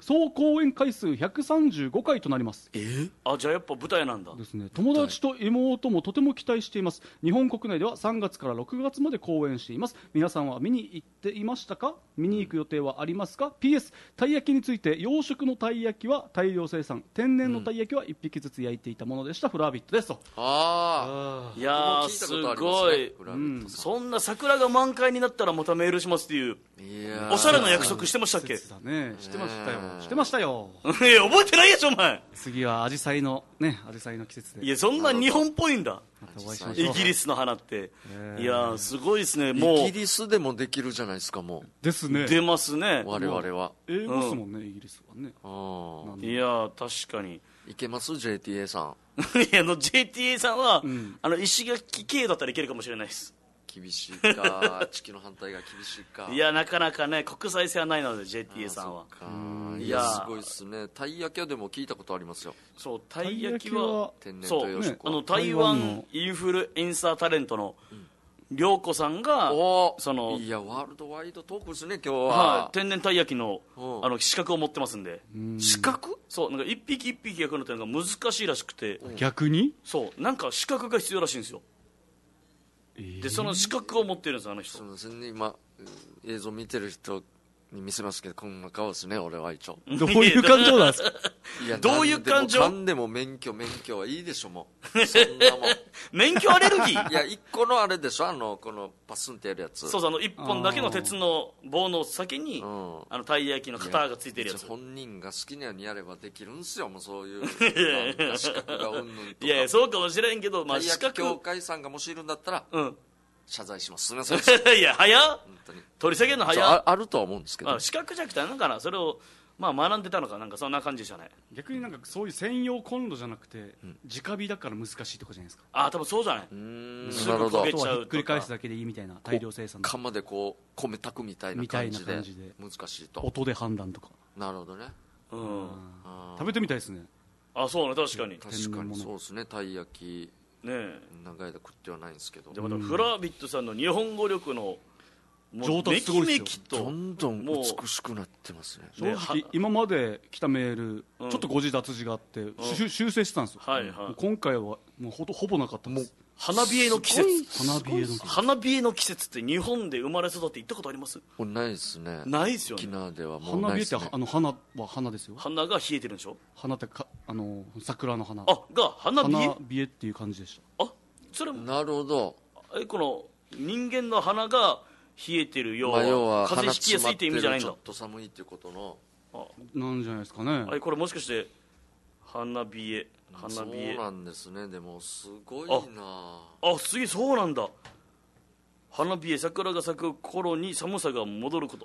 総公演回数135回となります。
あ、じゃあやっぱ舞台なんだ
ですね。友達と妹もとても期待しています。日本国内では3月から6月まで公演しています。皆さんは見に行っていましたか？見に行く予定はありますか？ PS たい焼きについて、養殖のたい焼きは大量生産、天然のたい焼きは1匹ずつ焼いていたものでした。フラービットですと。
いやーすごい、そんな桜が満開になったらまたメールしますっていうおしゃれな約束してましたっけ？
してましたよ、してましたよ
いや覚えてないでしょお前。
次はアジサイのね、アジサイの季節で。
いやそんな日本っぽいんだ、イギリスの花って。いやすごいですね。もう
イギリスでもできるじゃないですか。もう
ですね、
出ますね
我々は。
英語ですもんね、イギリスはね。
いや確かに
いけます JTA さん。
いやJTA さんは、石垣系だったらいけるかもしれないです。
厳しいか地球の反対が厳しいか。
いやなかなかね、国際性はないので JTA さんは。
いやすごいですね。たい焼きはでも聞いたことありますよ。
そう、たい焼きは
天然と養殖は、
台湾インフルエンサータレントの涼子さんが、
いやワールドワイドトークですね今日は。
天然たい焼きの資格を持ってますんで。
資格？
そう、なんか一匹一匹焼くのってなんか難しいらしくて。
逆に？
そう、なんか資格が必要らしいんですよ。でその資格を持ってるんです、あの人。
そうですね、今映像見てる人に見せますけど、こんな顔ですね俺は一応。
どういう感情なんですか？
いやどういう感情？
何でも免許はいいでしょもう。そんなもん
免許アレルギー？
いや一個のあれでしょ、このパスンってやるやつ。
そうそう、一本だけの鉄の棒の先にたい焼きの型がついてるやつ。
本人が好きなようにやればできるんですよ、もうそういう資格がうんぬんとか。
いやそうかもしれんけど、
たい焼き協会さんがもしいるんだったら、謝罪します。すみません。
いや早っ、取り下げるの早っ。
あるとは思うんですけど、
資格じゃなくてなんかな、それを学んでたのかなんかそんな感じじゃない。
逆になんかそういう専用コンロじゃなくて、直火だから難しいとかじゃないですか。
多分そうじゃない。
なるほど。
あとはひっくり返すだけでいいみたいな、大量生産
釜でこう米炊くみたいな感じで難しいと。
音で判断とか。
なるほどね。
食べてみたいですね。
そうね、確かに
そうですね。たい焼き
ね、
長い間食ってはないんですけど。
でまたフラービットさんの日本語力の
上達すごいですよ。
どんどん美しくなってますね。
正直今まで来たメール、ちょっと誤字脱字があって修正してたんですよ。今回はもうほぼなかったです。
花冷えの季節。
花
冷えの季節って日本で生まれ育って行ったことあります？
ないですね。
ないですよね。
沖縄ではもうないですね。
花冷えって花は花ですよ。
花が冷えてるんでしょ。
花って桜の花
が花冷え。
花冷えっていう感じでした。
それ
なるほど。
この人間の鼻が冷えてるようは風邪ひきやすいって意味じゃないんだ。
ちょっと寒いっていうことの
なんじゃないですかね。
これもしかして花冷え。
そうなんですね。でもすごいな。
すげえ、そうなんだ。花冷え、桜が咲く頃に寒さが戻ること。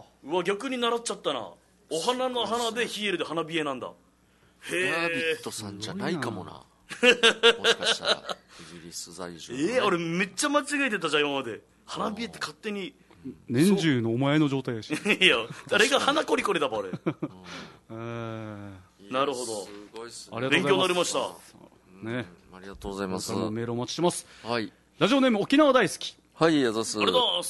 うわ逆に習っちゃったな。お花の花で冷えるで花冷えなんだ。
へえ。ラビットさんじゃないかもな。もしかしたらイギリス在住の、ね。
俺めっちゃ間違えてたじゃん今まで。花冷えって勝手に
年中のお前の状態やし。
いや誰が花コリコリだば俺。なるほど。
すごいっす
ね。勉強になりました。
ね。
ありがとうございます。
メールお待ちしてます。
はい。
ラジオネーム沖縄大好き。
はい、ありがとうござい
ます。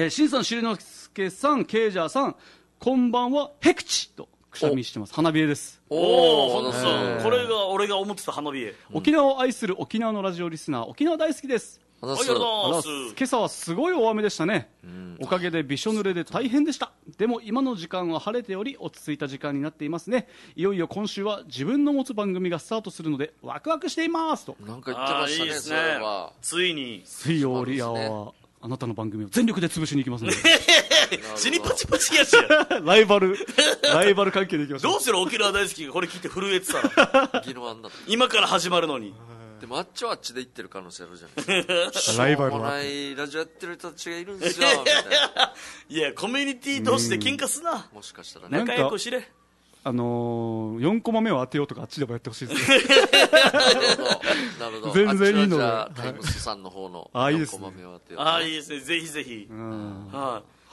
しんさん、しりのすけさん、ケイジャーさん、こんばんは、ヘクチとくしゃみしてます。花冷えです。
これが俺が思ってた花冷え。
沖縄を愛する沖縄のラジオリスナー、沖縄大好きです。
ありがとうございます。
今朝はすごい大雨でしたね。おかげでびしょ濡れで大変でした。でも今の時間は晴れており落ち着いた時間になっていますね。いよいよ今週は自分の持つ番組がスタートするのでワクワクしていますと。
なんか言ってましたね。
いいですね。ついに
水曜リアはあなたの番組を全力で潰しに行きますので。
死にパチパチやしや。
ライバル関係でいきましょう。
どうする沖縄大好きがこれ聞いて震えてたら。今から始まるのに。
でもあっちはあっちで行ってる可能性あるじゃないですか。
ライバルは
ないラジオやってる人たちがいるんですよみたいな。
いやコミュニティ同士で喧嘩すな。
もしかしたらね。
仲良くしれ。
4コマ目を当てようとかあっちでもやってほしいですね。
なるほど。
全然いいので。
タイムスさんの方の4コマ目を当てよう。
いいですね。ぜひぜひ。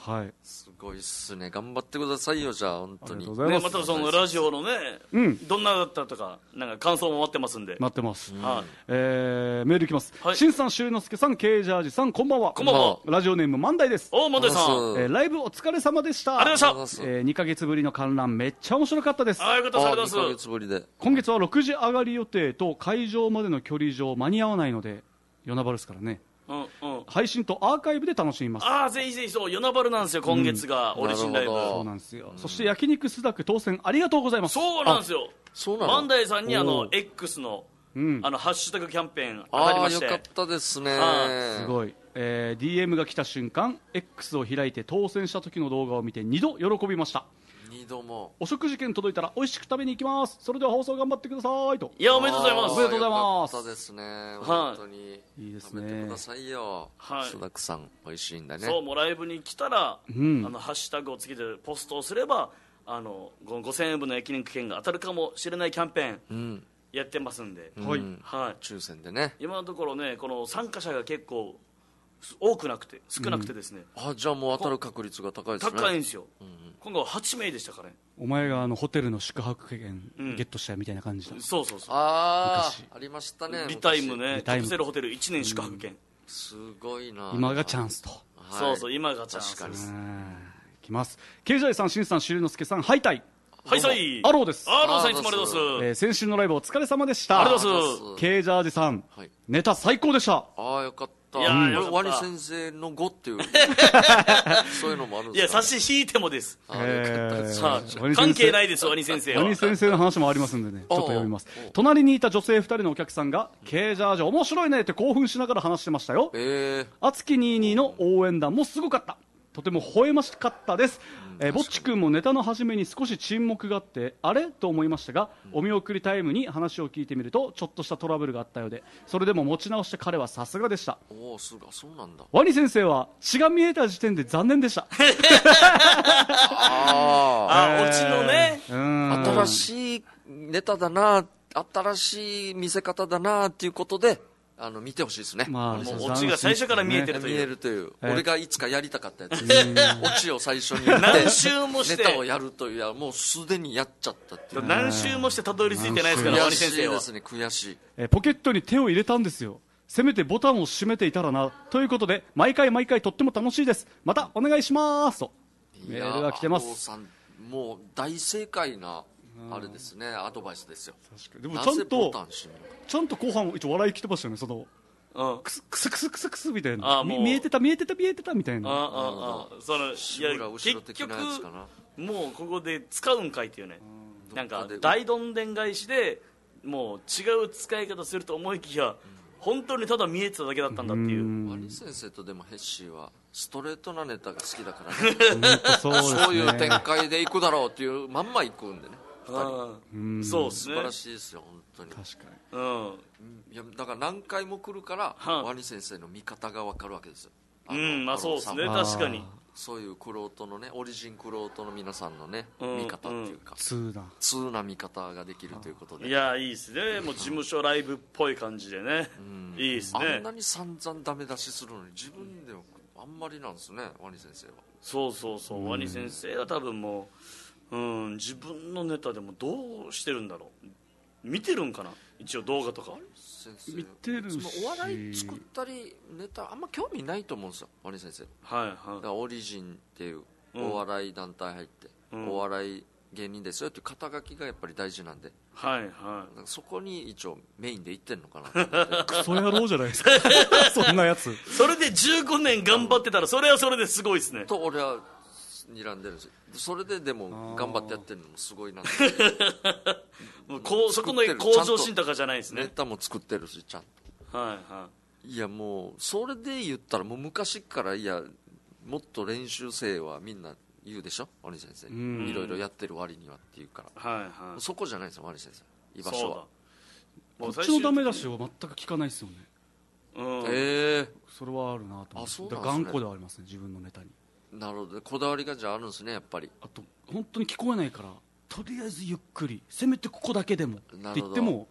はい、
すごいっすね。頑張ってくださいよ、じゃあ本当に。
ね、またそのラジオのね、どんなだったとか、なんか感想も待ってますんで。
待ってます。はい。メールいきます。しんさん、しゅうのすけさん、ケイジャージさん、こんばんは。
こんばんは。
ラジオネーム万代です。
お、万代さん。
ライブお疲れ様でした。
ありがとうございました。
2ヶ月ぶりの観覧、めっちゃ面白かったです。
ありがとうございます。
2ヶ月ぶりで。
今月は6時上がり予定と会場までの距離上間に合わないので、与那原ですからね。配信とアーカイブで楽しみます。
ああ、ぜひぜひ。そう、与那原なんですよ、今月がオリジンライブ。
そうなんですよ。そして焼肉スダク当選ありがとうございます。
そうなんですよ。
そうなの。
万代さんにX のハッシュタグキャンペーン当たりまして。
よかったですね。
すごい。DM が来た瞬間 X を開いて当選した時の動画を見て2度喜びました。
2度も。
お食事券届いたら美味しく食べに行きます。それでは放送頑張ってくださいと。
いや、おめでとうございます。
おめでとうございます。
よかったですね。本当に
いいですね。
食べてくださいよ。スダックさん美味しいんだね。
そう、もうライブに来たらハッシュタグをつけてポストをすれば5000円分の焼肉券が当たるかもしれないキャンペーンやってますんで、
はい、
抽選でね。
今のところね、この参加者が結構多くなくて少なくてですね、
じゃあもう当たる確率が高いですね。
高いんですよ。今回は8名でしたからね。
お前がホテルの宿泊券ゲットしたみたいな感じだ。
そうそうそう。
ありましたね。
ビタイムね、カプセルホテル1年宿泊券。
すごいな。
今がチャンスと。
そうそう、今がチャンス。
確かに。
いきます。ケイジャイさん、しんさん、しゅうのすけさん、ハイタイ。
はい、さい。
アローです。
アローさん、いつもありがとうございます。
先週のライブお疲れ様でした。
ありがとうございます。
ケイジャージさん、ネタ最高でした。
よかった。
いや、
ワニ先生の語っていうそういうのもあるんですか。
いや、差し引いてもです。
関
係ないです、ワニ先生は。
ワニ先生の話もありますんでね、ちょっと読みます。隣にいた女性2人のお客さんがケイジャージ面白いねって興奮しながら話してましたよ。熱き22の応援団もすごかった。とても微笑ましかったです。ぼっちくんもネタの初めに少し沈黙があってあれと思いましたが、お見送りタイムに話を聞いてみるとちょっとしたトラブルがあったようで、それでも持ち直して彼はさすがでした。
そうなんだ。
ワニ先生は血が見えた時点で残念でした。
オチのね、
新しいネタだな、新しい見せ方だなっていうことで見てほしいですね。
もうオチが最初から見えてるという。
見えるという。俺がいつかやりたかったやつ。オチを最初に言って
何周もして
ネタをやるという。もうすでにやっちゃったっていう。
何周もしてたどり着いてないですから、ワニ先生は。
悔しいですね、悔し
い。ポケットに手を入れたんですよ。せめてボタンを閉めていたらなということで、毎回とっても楽しいです。またお願いしますとメールが来てます。
もう大正解なあれですね、アドバイスですよ。
確かに。でもちゃんと後半一応笑いきてましたよね。そのクスクスクスクスクスみたいな、見えてたみたいな。
いや結局もうここで使うんかいっていうね、なんか大どんでん返しでもう違う使い方すると思いきや、本当にただ見えてただけだったんだっていう。
ワニ先生とでもヘッシーはストレートなネタが好きだからね。そういう展開でいくだろうっていうまんまいくんでね。
そうですね。
素晴らしいですよ、本当に。
確か
に。いやだから何回も来るからワニ先生の見方が分かるわけですよ。
まあそうですね、確かに。
そういうクロートのね、オリジンクロートの皆さんのね、見方っていうか通な見方ができるということで。
いや、いいですね。もう事務所ライブっぽい感じでね、いいですね。
あんなに散々ダメ出しするのに自分ではあんまりなんですね、ワニ先生は。
そうワニ先生は多分もう自分のネタでもどうしてるんだろう、見てるんかな、一応動画とか
見てるし、
お笑い作ったりネタあんま興味ないと思うんですよ、ワニ先生。だからオリジンっていうお笑い団体入って、お笑い芸人ですよっていう肩書きがやっぱり大事なんで、そこに一応メインで言ってんのかな。
クソ野郎じゃないですか。そんなやつ。
それで15年頑張ってたらそれはそれですごいですね
と俺は睨んでるんですよ。それででも頑張ってやってるのもすごいな。
そこの向上心とかじゃないですね。
ネタも作ってるしちゃんと。いやもうそれで言ったらもう昔からいやもっと練習生はみんな言うでしょ、ワニ先生。いろいろやってる割にはっていうから、そこじゃないですよ、ワニ先生居場所は。
こっちのダメ出しを全く聞かないですよね。それはあるなと思って。頑固ではありますね、自分のネタに。
なるほど、こだわりがじゃああるんですね、やっぱり。
あと本当に聞こえないから、とりあえずゆっくり、せめてここだけでもって言っても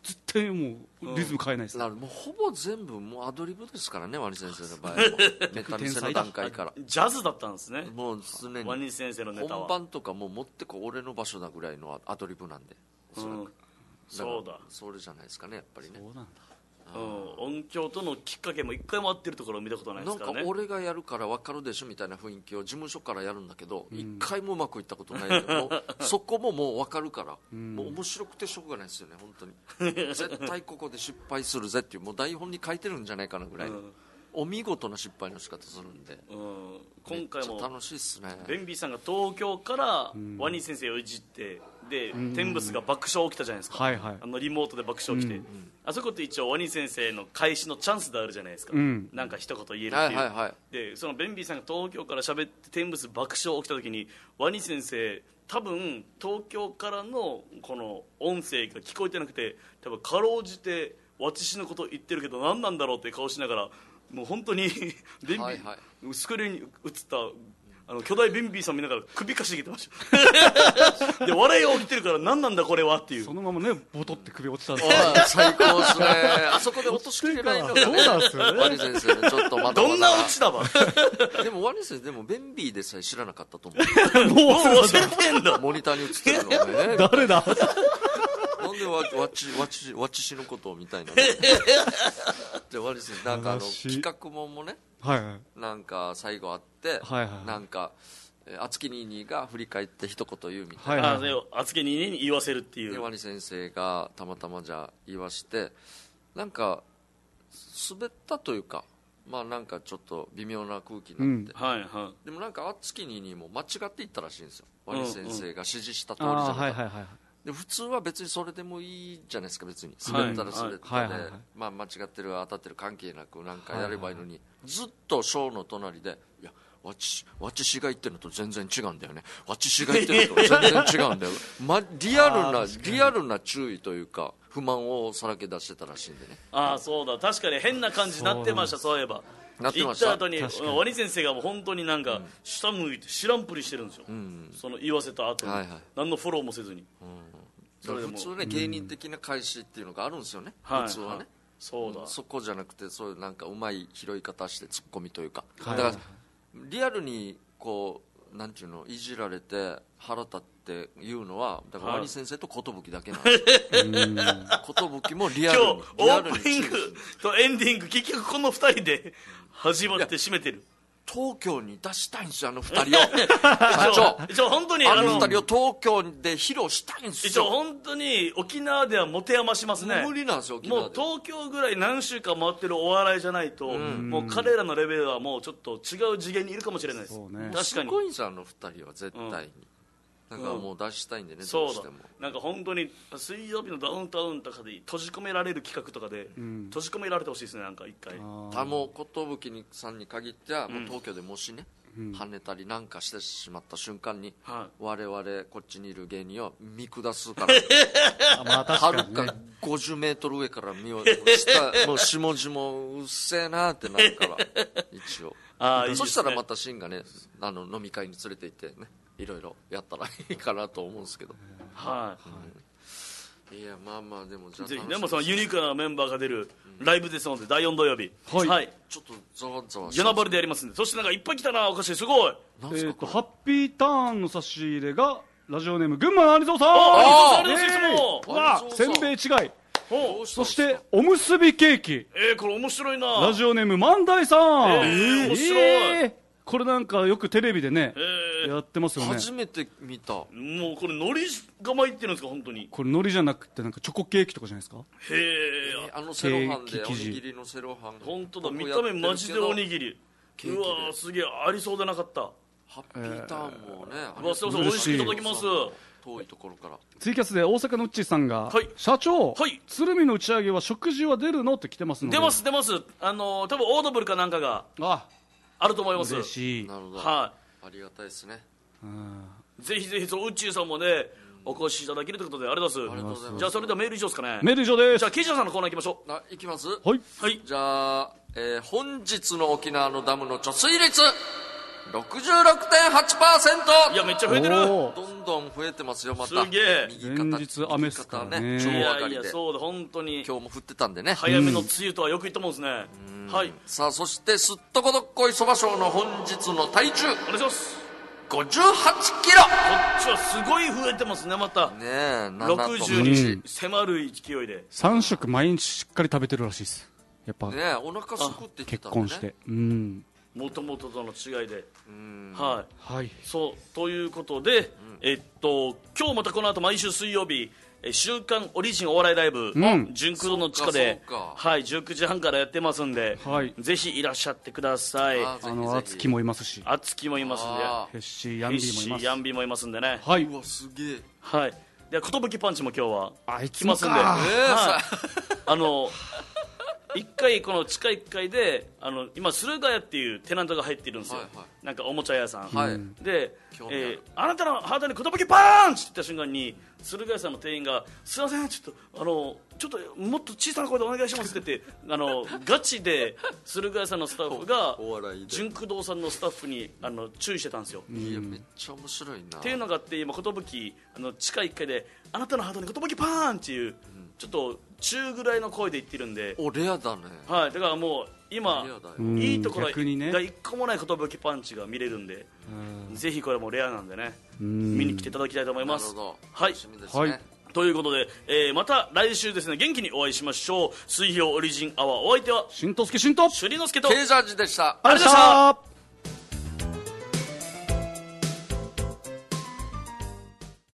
絶対もうリズム変えないです、
もうほぼ全部もうアドリブですからね、ワニ先生の場合はネタ見せの段階から
ジャズだったんですね。
もう常に
ワニ先生のネタは
本番とかもう持ってこ俺の場所だぐらいのアドリブなんで、
そうだ、
それじゃないですかね、やっぱりね。
そうなんだ。
音響とのきっかけも一回も合ってるところを見たことないですからね。
なんか俺がやるから分かるでしょみたいな雰囲気を事務所からやるんだけど、一回もうまくいったことないでもうそこももう分かるから、もう面白くてしょうがないですよね本当に絶対ここで失敗するぜっていう、もう台本に書いてるんじゃないかなぐらいの、お見事な失敗の仕方するんで、
今回も
楽しいっすね。
ベンビーさんが東京からワニ先生をいじってで天仏が爆笑起きたじゃないですか、
はいはい、
リモートで爆笑起きて、あそこって一応ワニ先生の開始のチャンスであるじゃないですか、なんか一言言えるっていう、
はいはいはい、
でそのベンビーさんが東京から喋って天仏爆笑起きた時にワニ先生多分東京からのこの音声が聞こえてなくて、多分かろうじて私のこと言ってるけど何なんだろうって顔しながら、もう本当にベンビー、はいはい、スクリーンに映った巨大ベンビーさん見ながら首かしげてましたで笑いが起きてるから何なんだこれはっていう、
そのままねボトって首落ちたんで
最高ですねあそこで落としきれないのがね、
そうなんですよね、
ワニ先生ね、ちょっとまだ
どんな落ちだわ
でもワニ先生でもベンビーでさえ知らなかったと思
うもう忘れてんだ
モニターに映ってるのね
誰だ
なんでわちしのことをみたいな、ね、でワニ先生なんか企画もね、
はいはい、
なんか最後あって、
はいはい、
なんか厚木ニーニーが振り返って一言言うみたいな、
はいはい、厚木ニーニーに言わせるっていう、
でワニ先生がたまたまじゃあ言わしてなんか滑ったというか、まあなんかちょっと微妙な空気になって、
はいはい、
でもなんか厚木ニーニーも間違っていったらしいんですよ、ワニ先生が指示した通りじゃなかった、
はいはいはい、
で普通は別にそれでもいいじゃないですか、別に滑ったら滑ったで、まあ、間違ってる当たってる関係なくなんかやればいいのに、ずっとショーの隣でいやわちしが言ってるのと全然違うんだよね、わちしが言ってるのと全然違うんだよリアルな注意というか不満をさらけ出してたらしいんでね。
ああそうだ、確かに変な感じになってました。そういえば
なってました。
行った後にワニ先生がもう本当になんか下向いて知らんぷりしてるんですよ、その言わせた後に、はいはい、何のフォローもせずに、
それでも普通ね、芸人的な返しっていうのがあるんですよね、普通はね、
そうだ、
そこじゃなくてそういうなんかうまい拾い方してツッコミというか、だからリアルにこうなんていうのいじられて腹立って言うのはだからワニ先生と寿だけなんですよ寿もリアルに
今日オープニングとエンディング結局この2人で始まって締めてる。
東京に出したいんですよ、あの二人を一応本当にあの二人を東京で披露したいんですよ。
一応本当に沖縄では持て余しますね。
無理なんですよ沖縄で。
もう東京ぐらい何週間回ってるお笑いじゃないと、もう彼らのレベルはもうちょっと違う次元にいるかもしれないです。
そうね、確かにすごいんですよ、あの二人は絶対に、なんかもう出したいんでね、どうしても。
なんか本当に水曜日のダウンタウンとかで閉じ込められる企画とかで、閉じ込められてほしいですね、なんか一回。
もう寿さんに限ってはもう東京でもしね、跳ねたりなんかしてしまった瞬間に、我々こっちにいる芸人を見下すからはるか50メートル上から見ようもう下地もうっせえなってなるから一応そしたらまたシンがね飲み会に連れて行ってねいろいろやったらいいかなと思うんですけど、いやまあまあでも
ぜひでもそのユニークなメンバーが出るライブですので、第4土曜日、
はい、
ちょっとざわざわ
与那原でやりますんで。そしてなんかいっぱい来たな、おかしい、すごい。
ハッピーターンの差し入れがラジオネーム群馬の有蔵さん、
ありがとうござい
ます。せんべい違い、そしておむすびケーキ、
これ面白いな。
ラジオネーム万代さん、
面白い。
これなんかよくテレビでね、やってますよね。
初めて見た。も
うこれ海苔が入ってるんですか、本当に。
これ海苔じゃなくてなんかチョコケーキとかじゃないですか。
へえ、
あのセロハンでおにぎりのセロハン、
本当だ、見た目マジでおにぎり。うわすげえ、ありそうでなかった。
ハッピーターンもね、
うわすいません、美味しくいただきます。
遠いところから
ツイキャスで大阪のうっちーさんが、社長、鶴見の打ち上げは食事は出るのって来てますので。
出ます多分オードブルかなんかがあると思います。
嬉しい。
なるほど、
あ
りがたいですね。
ぜひぜひそのうっちーさんもねお越しいただけるということでありがとうございます。じゃあそれではメール以上ですかね。
メール以上です。
じゃあケイジャーさんのコーナー行きましょう。
行きます。
はい、
じゃあ、本日の沖縄のダムの貯水率 66.8%。
いやめっちゃ増えてる。
どんどん増えてますよ。また
すげえ。
前日雨っすからね。
超上がりで。
いやそうだ本当に。
今日も降ってたんでね。
早めの梅雨とはよく言ったもんですね。はい。
さあそしてすっとこどっこいそば賞の本日の体重
お願いします。
58キロ。こ
っちはすごい増えてますねまた。
ねえ
60に迫る勢いで。
3食毎日しっかり食べてるらしいです。やっぱ
ねえお腹すくって言ってたんでね。
結婚して。
もともととの違いで。
はい。
そうということで、今日またこの後毎週水曜日週刊オリジンお笑いライブ、純駆動の地下で、はい、19時半からやってますんで、ぜひいらっしゃってください。
敦貴もいますし、
敦貴もいますんで、
ヘッシーヤンビーもいます。
ヤンビーもいますんでね。
はい。うわすげえ。
はい。で寿パンチも今日は来ますんで、1回この地下1階で今駿河屋っていうテナントが入ってるんですよ、なんかおもちゃ屋さん、で、あなたのハートに寿パンチって言った瞬間に駿河屋さんの店員がすいませんちょっともっと小さな声でお願いしますって言ってガチで駿河屋さんのスタッフが純駆動さんのスタッフに注意してたんですよ。
いやめっちゃ面白いな
っていうのがあって今寿地下1階であなたのハートに寿パンチっていうちょっと中ぐらいの声で言ってるんで、
レアだね。
はい、だからもう今いいところが1個もない寿パンチが見れるんで、ぜひこれもレアなんでね見に来ていただきたいと思います。はい、ということで、また来週ですね元気にお会いしましょう。水曜オリジンアワー、お相手は
しんとすけしんと
しゅりのすけと
ケイジャージでした。
ありがとうございました。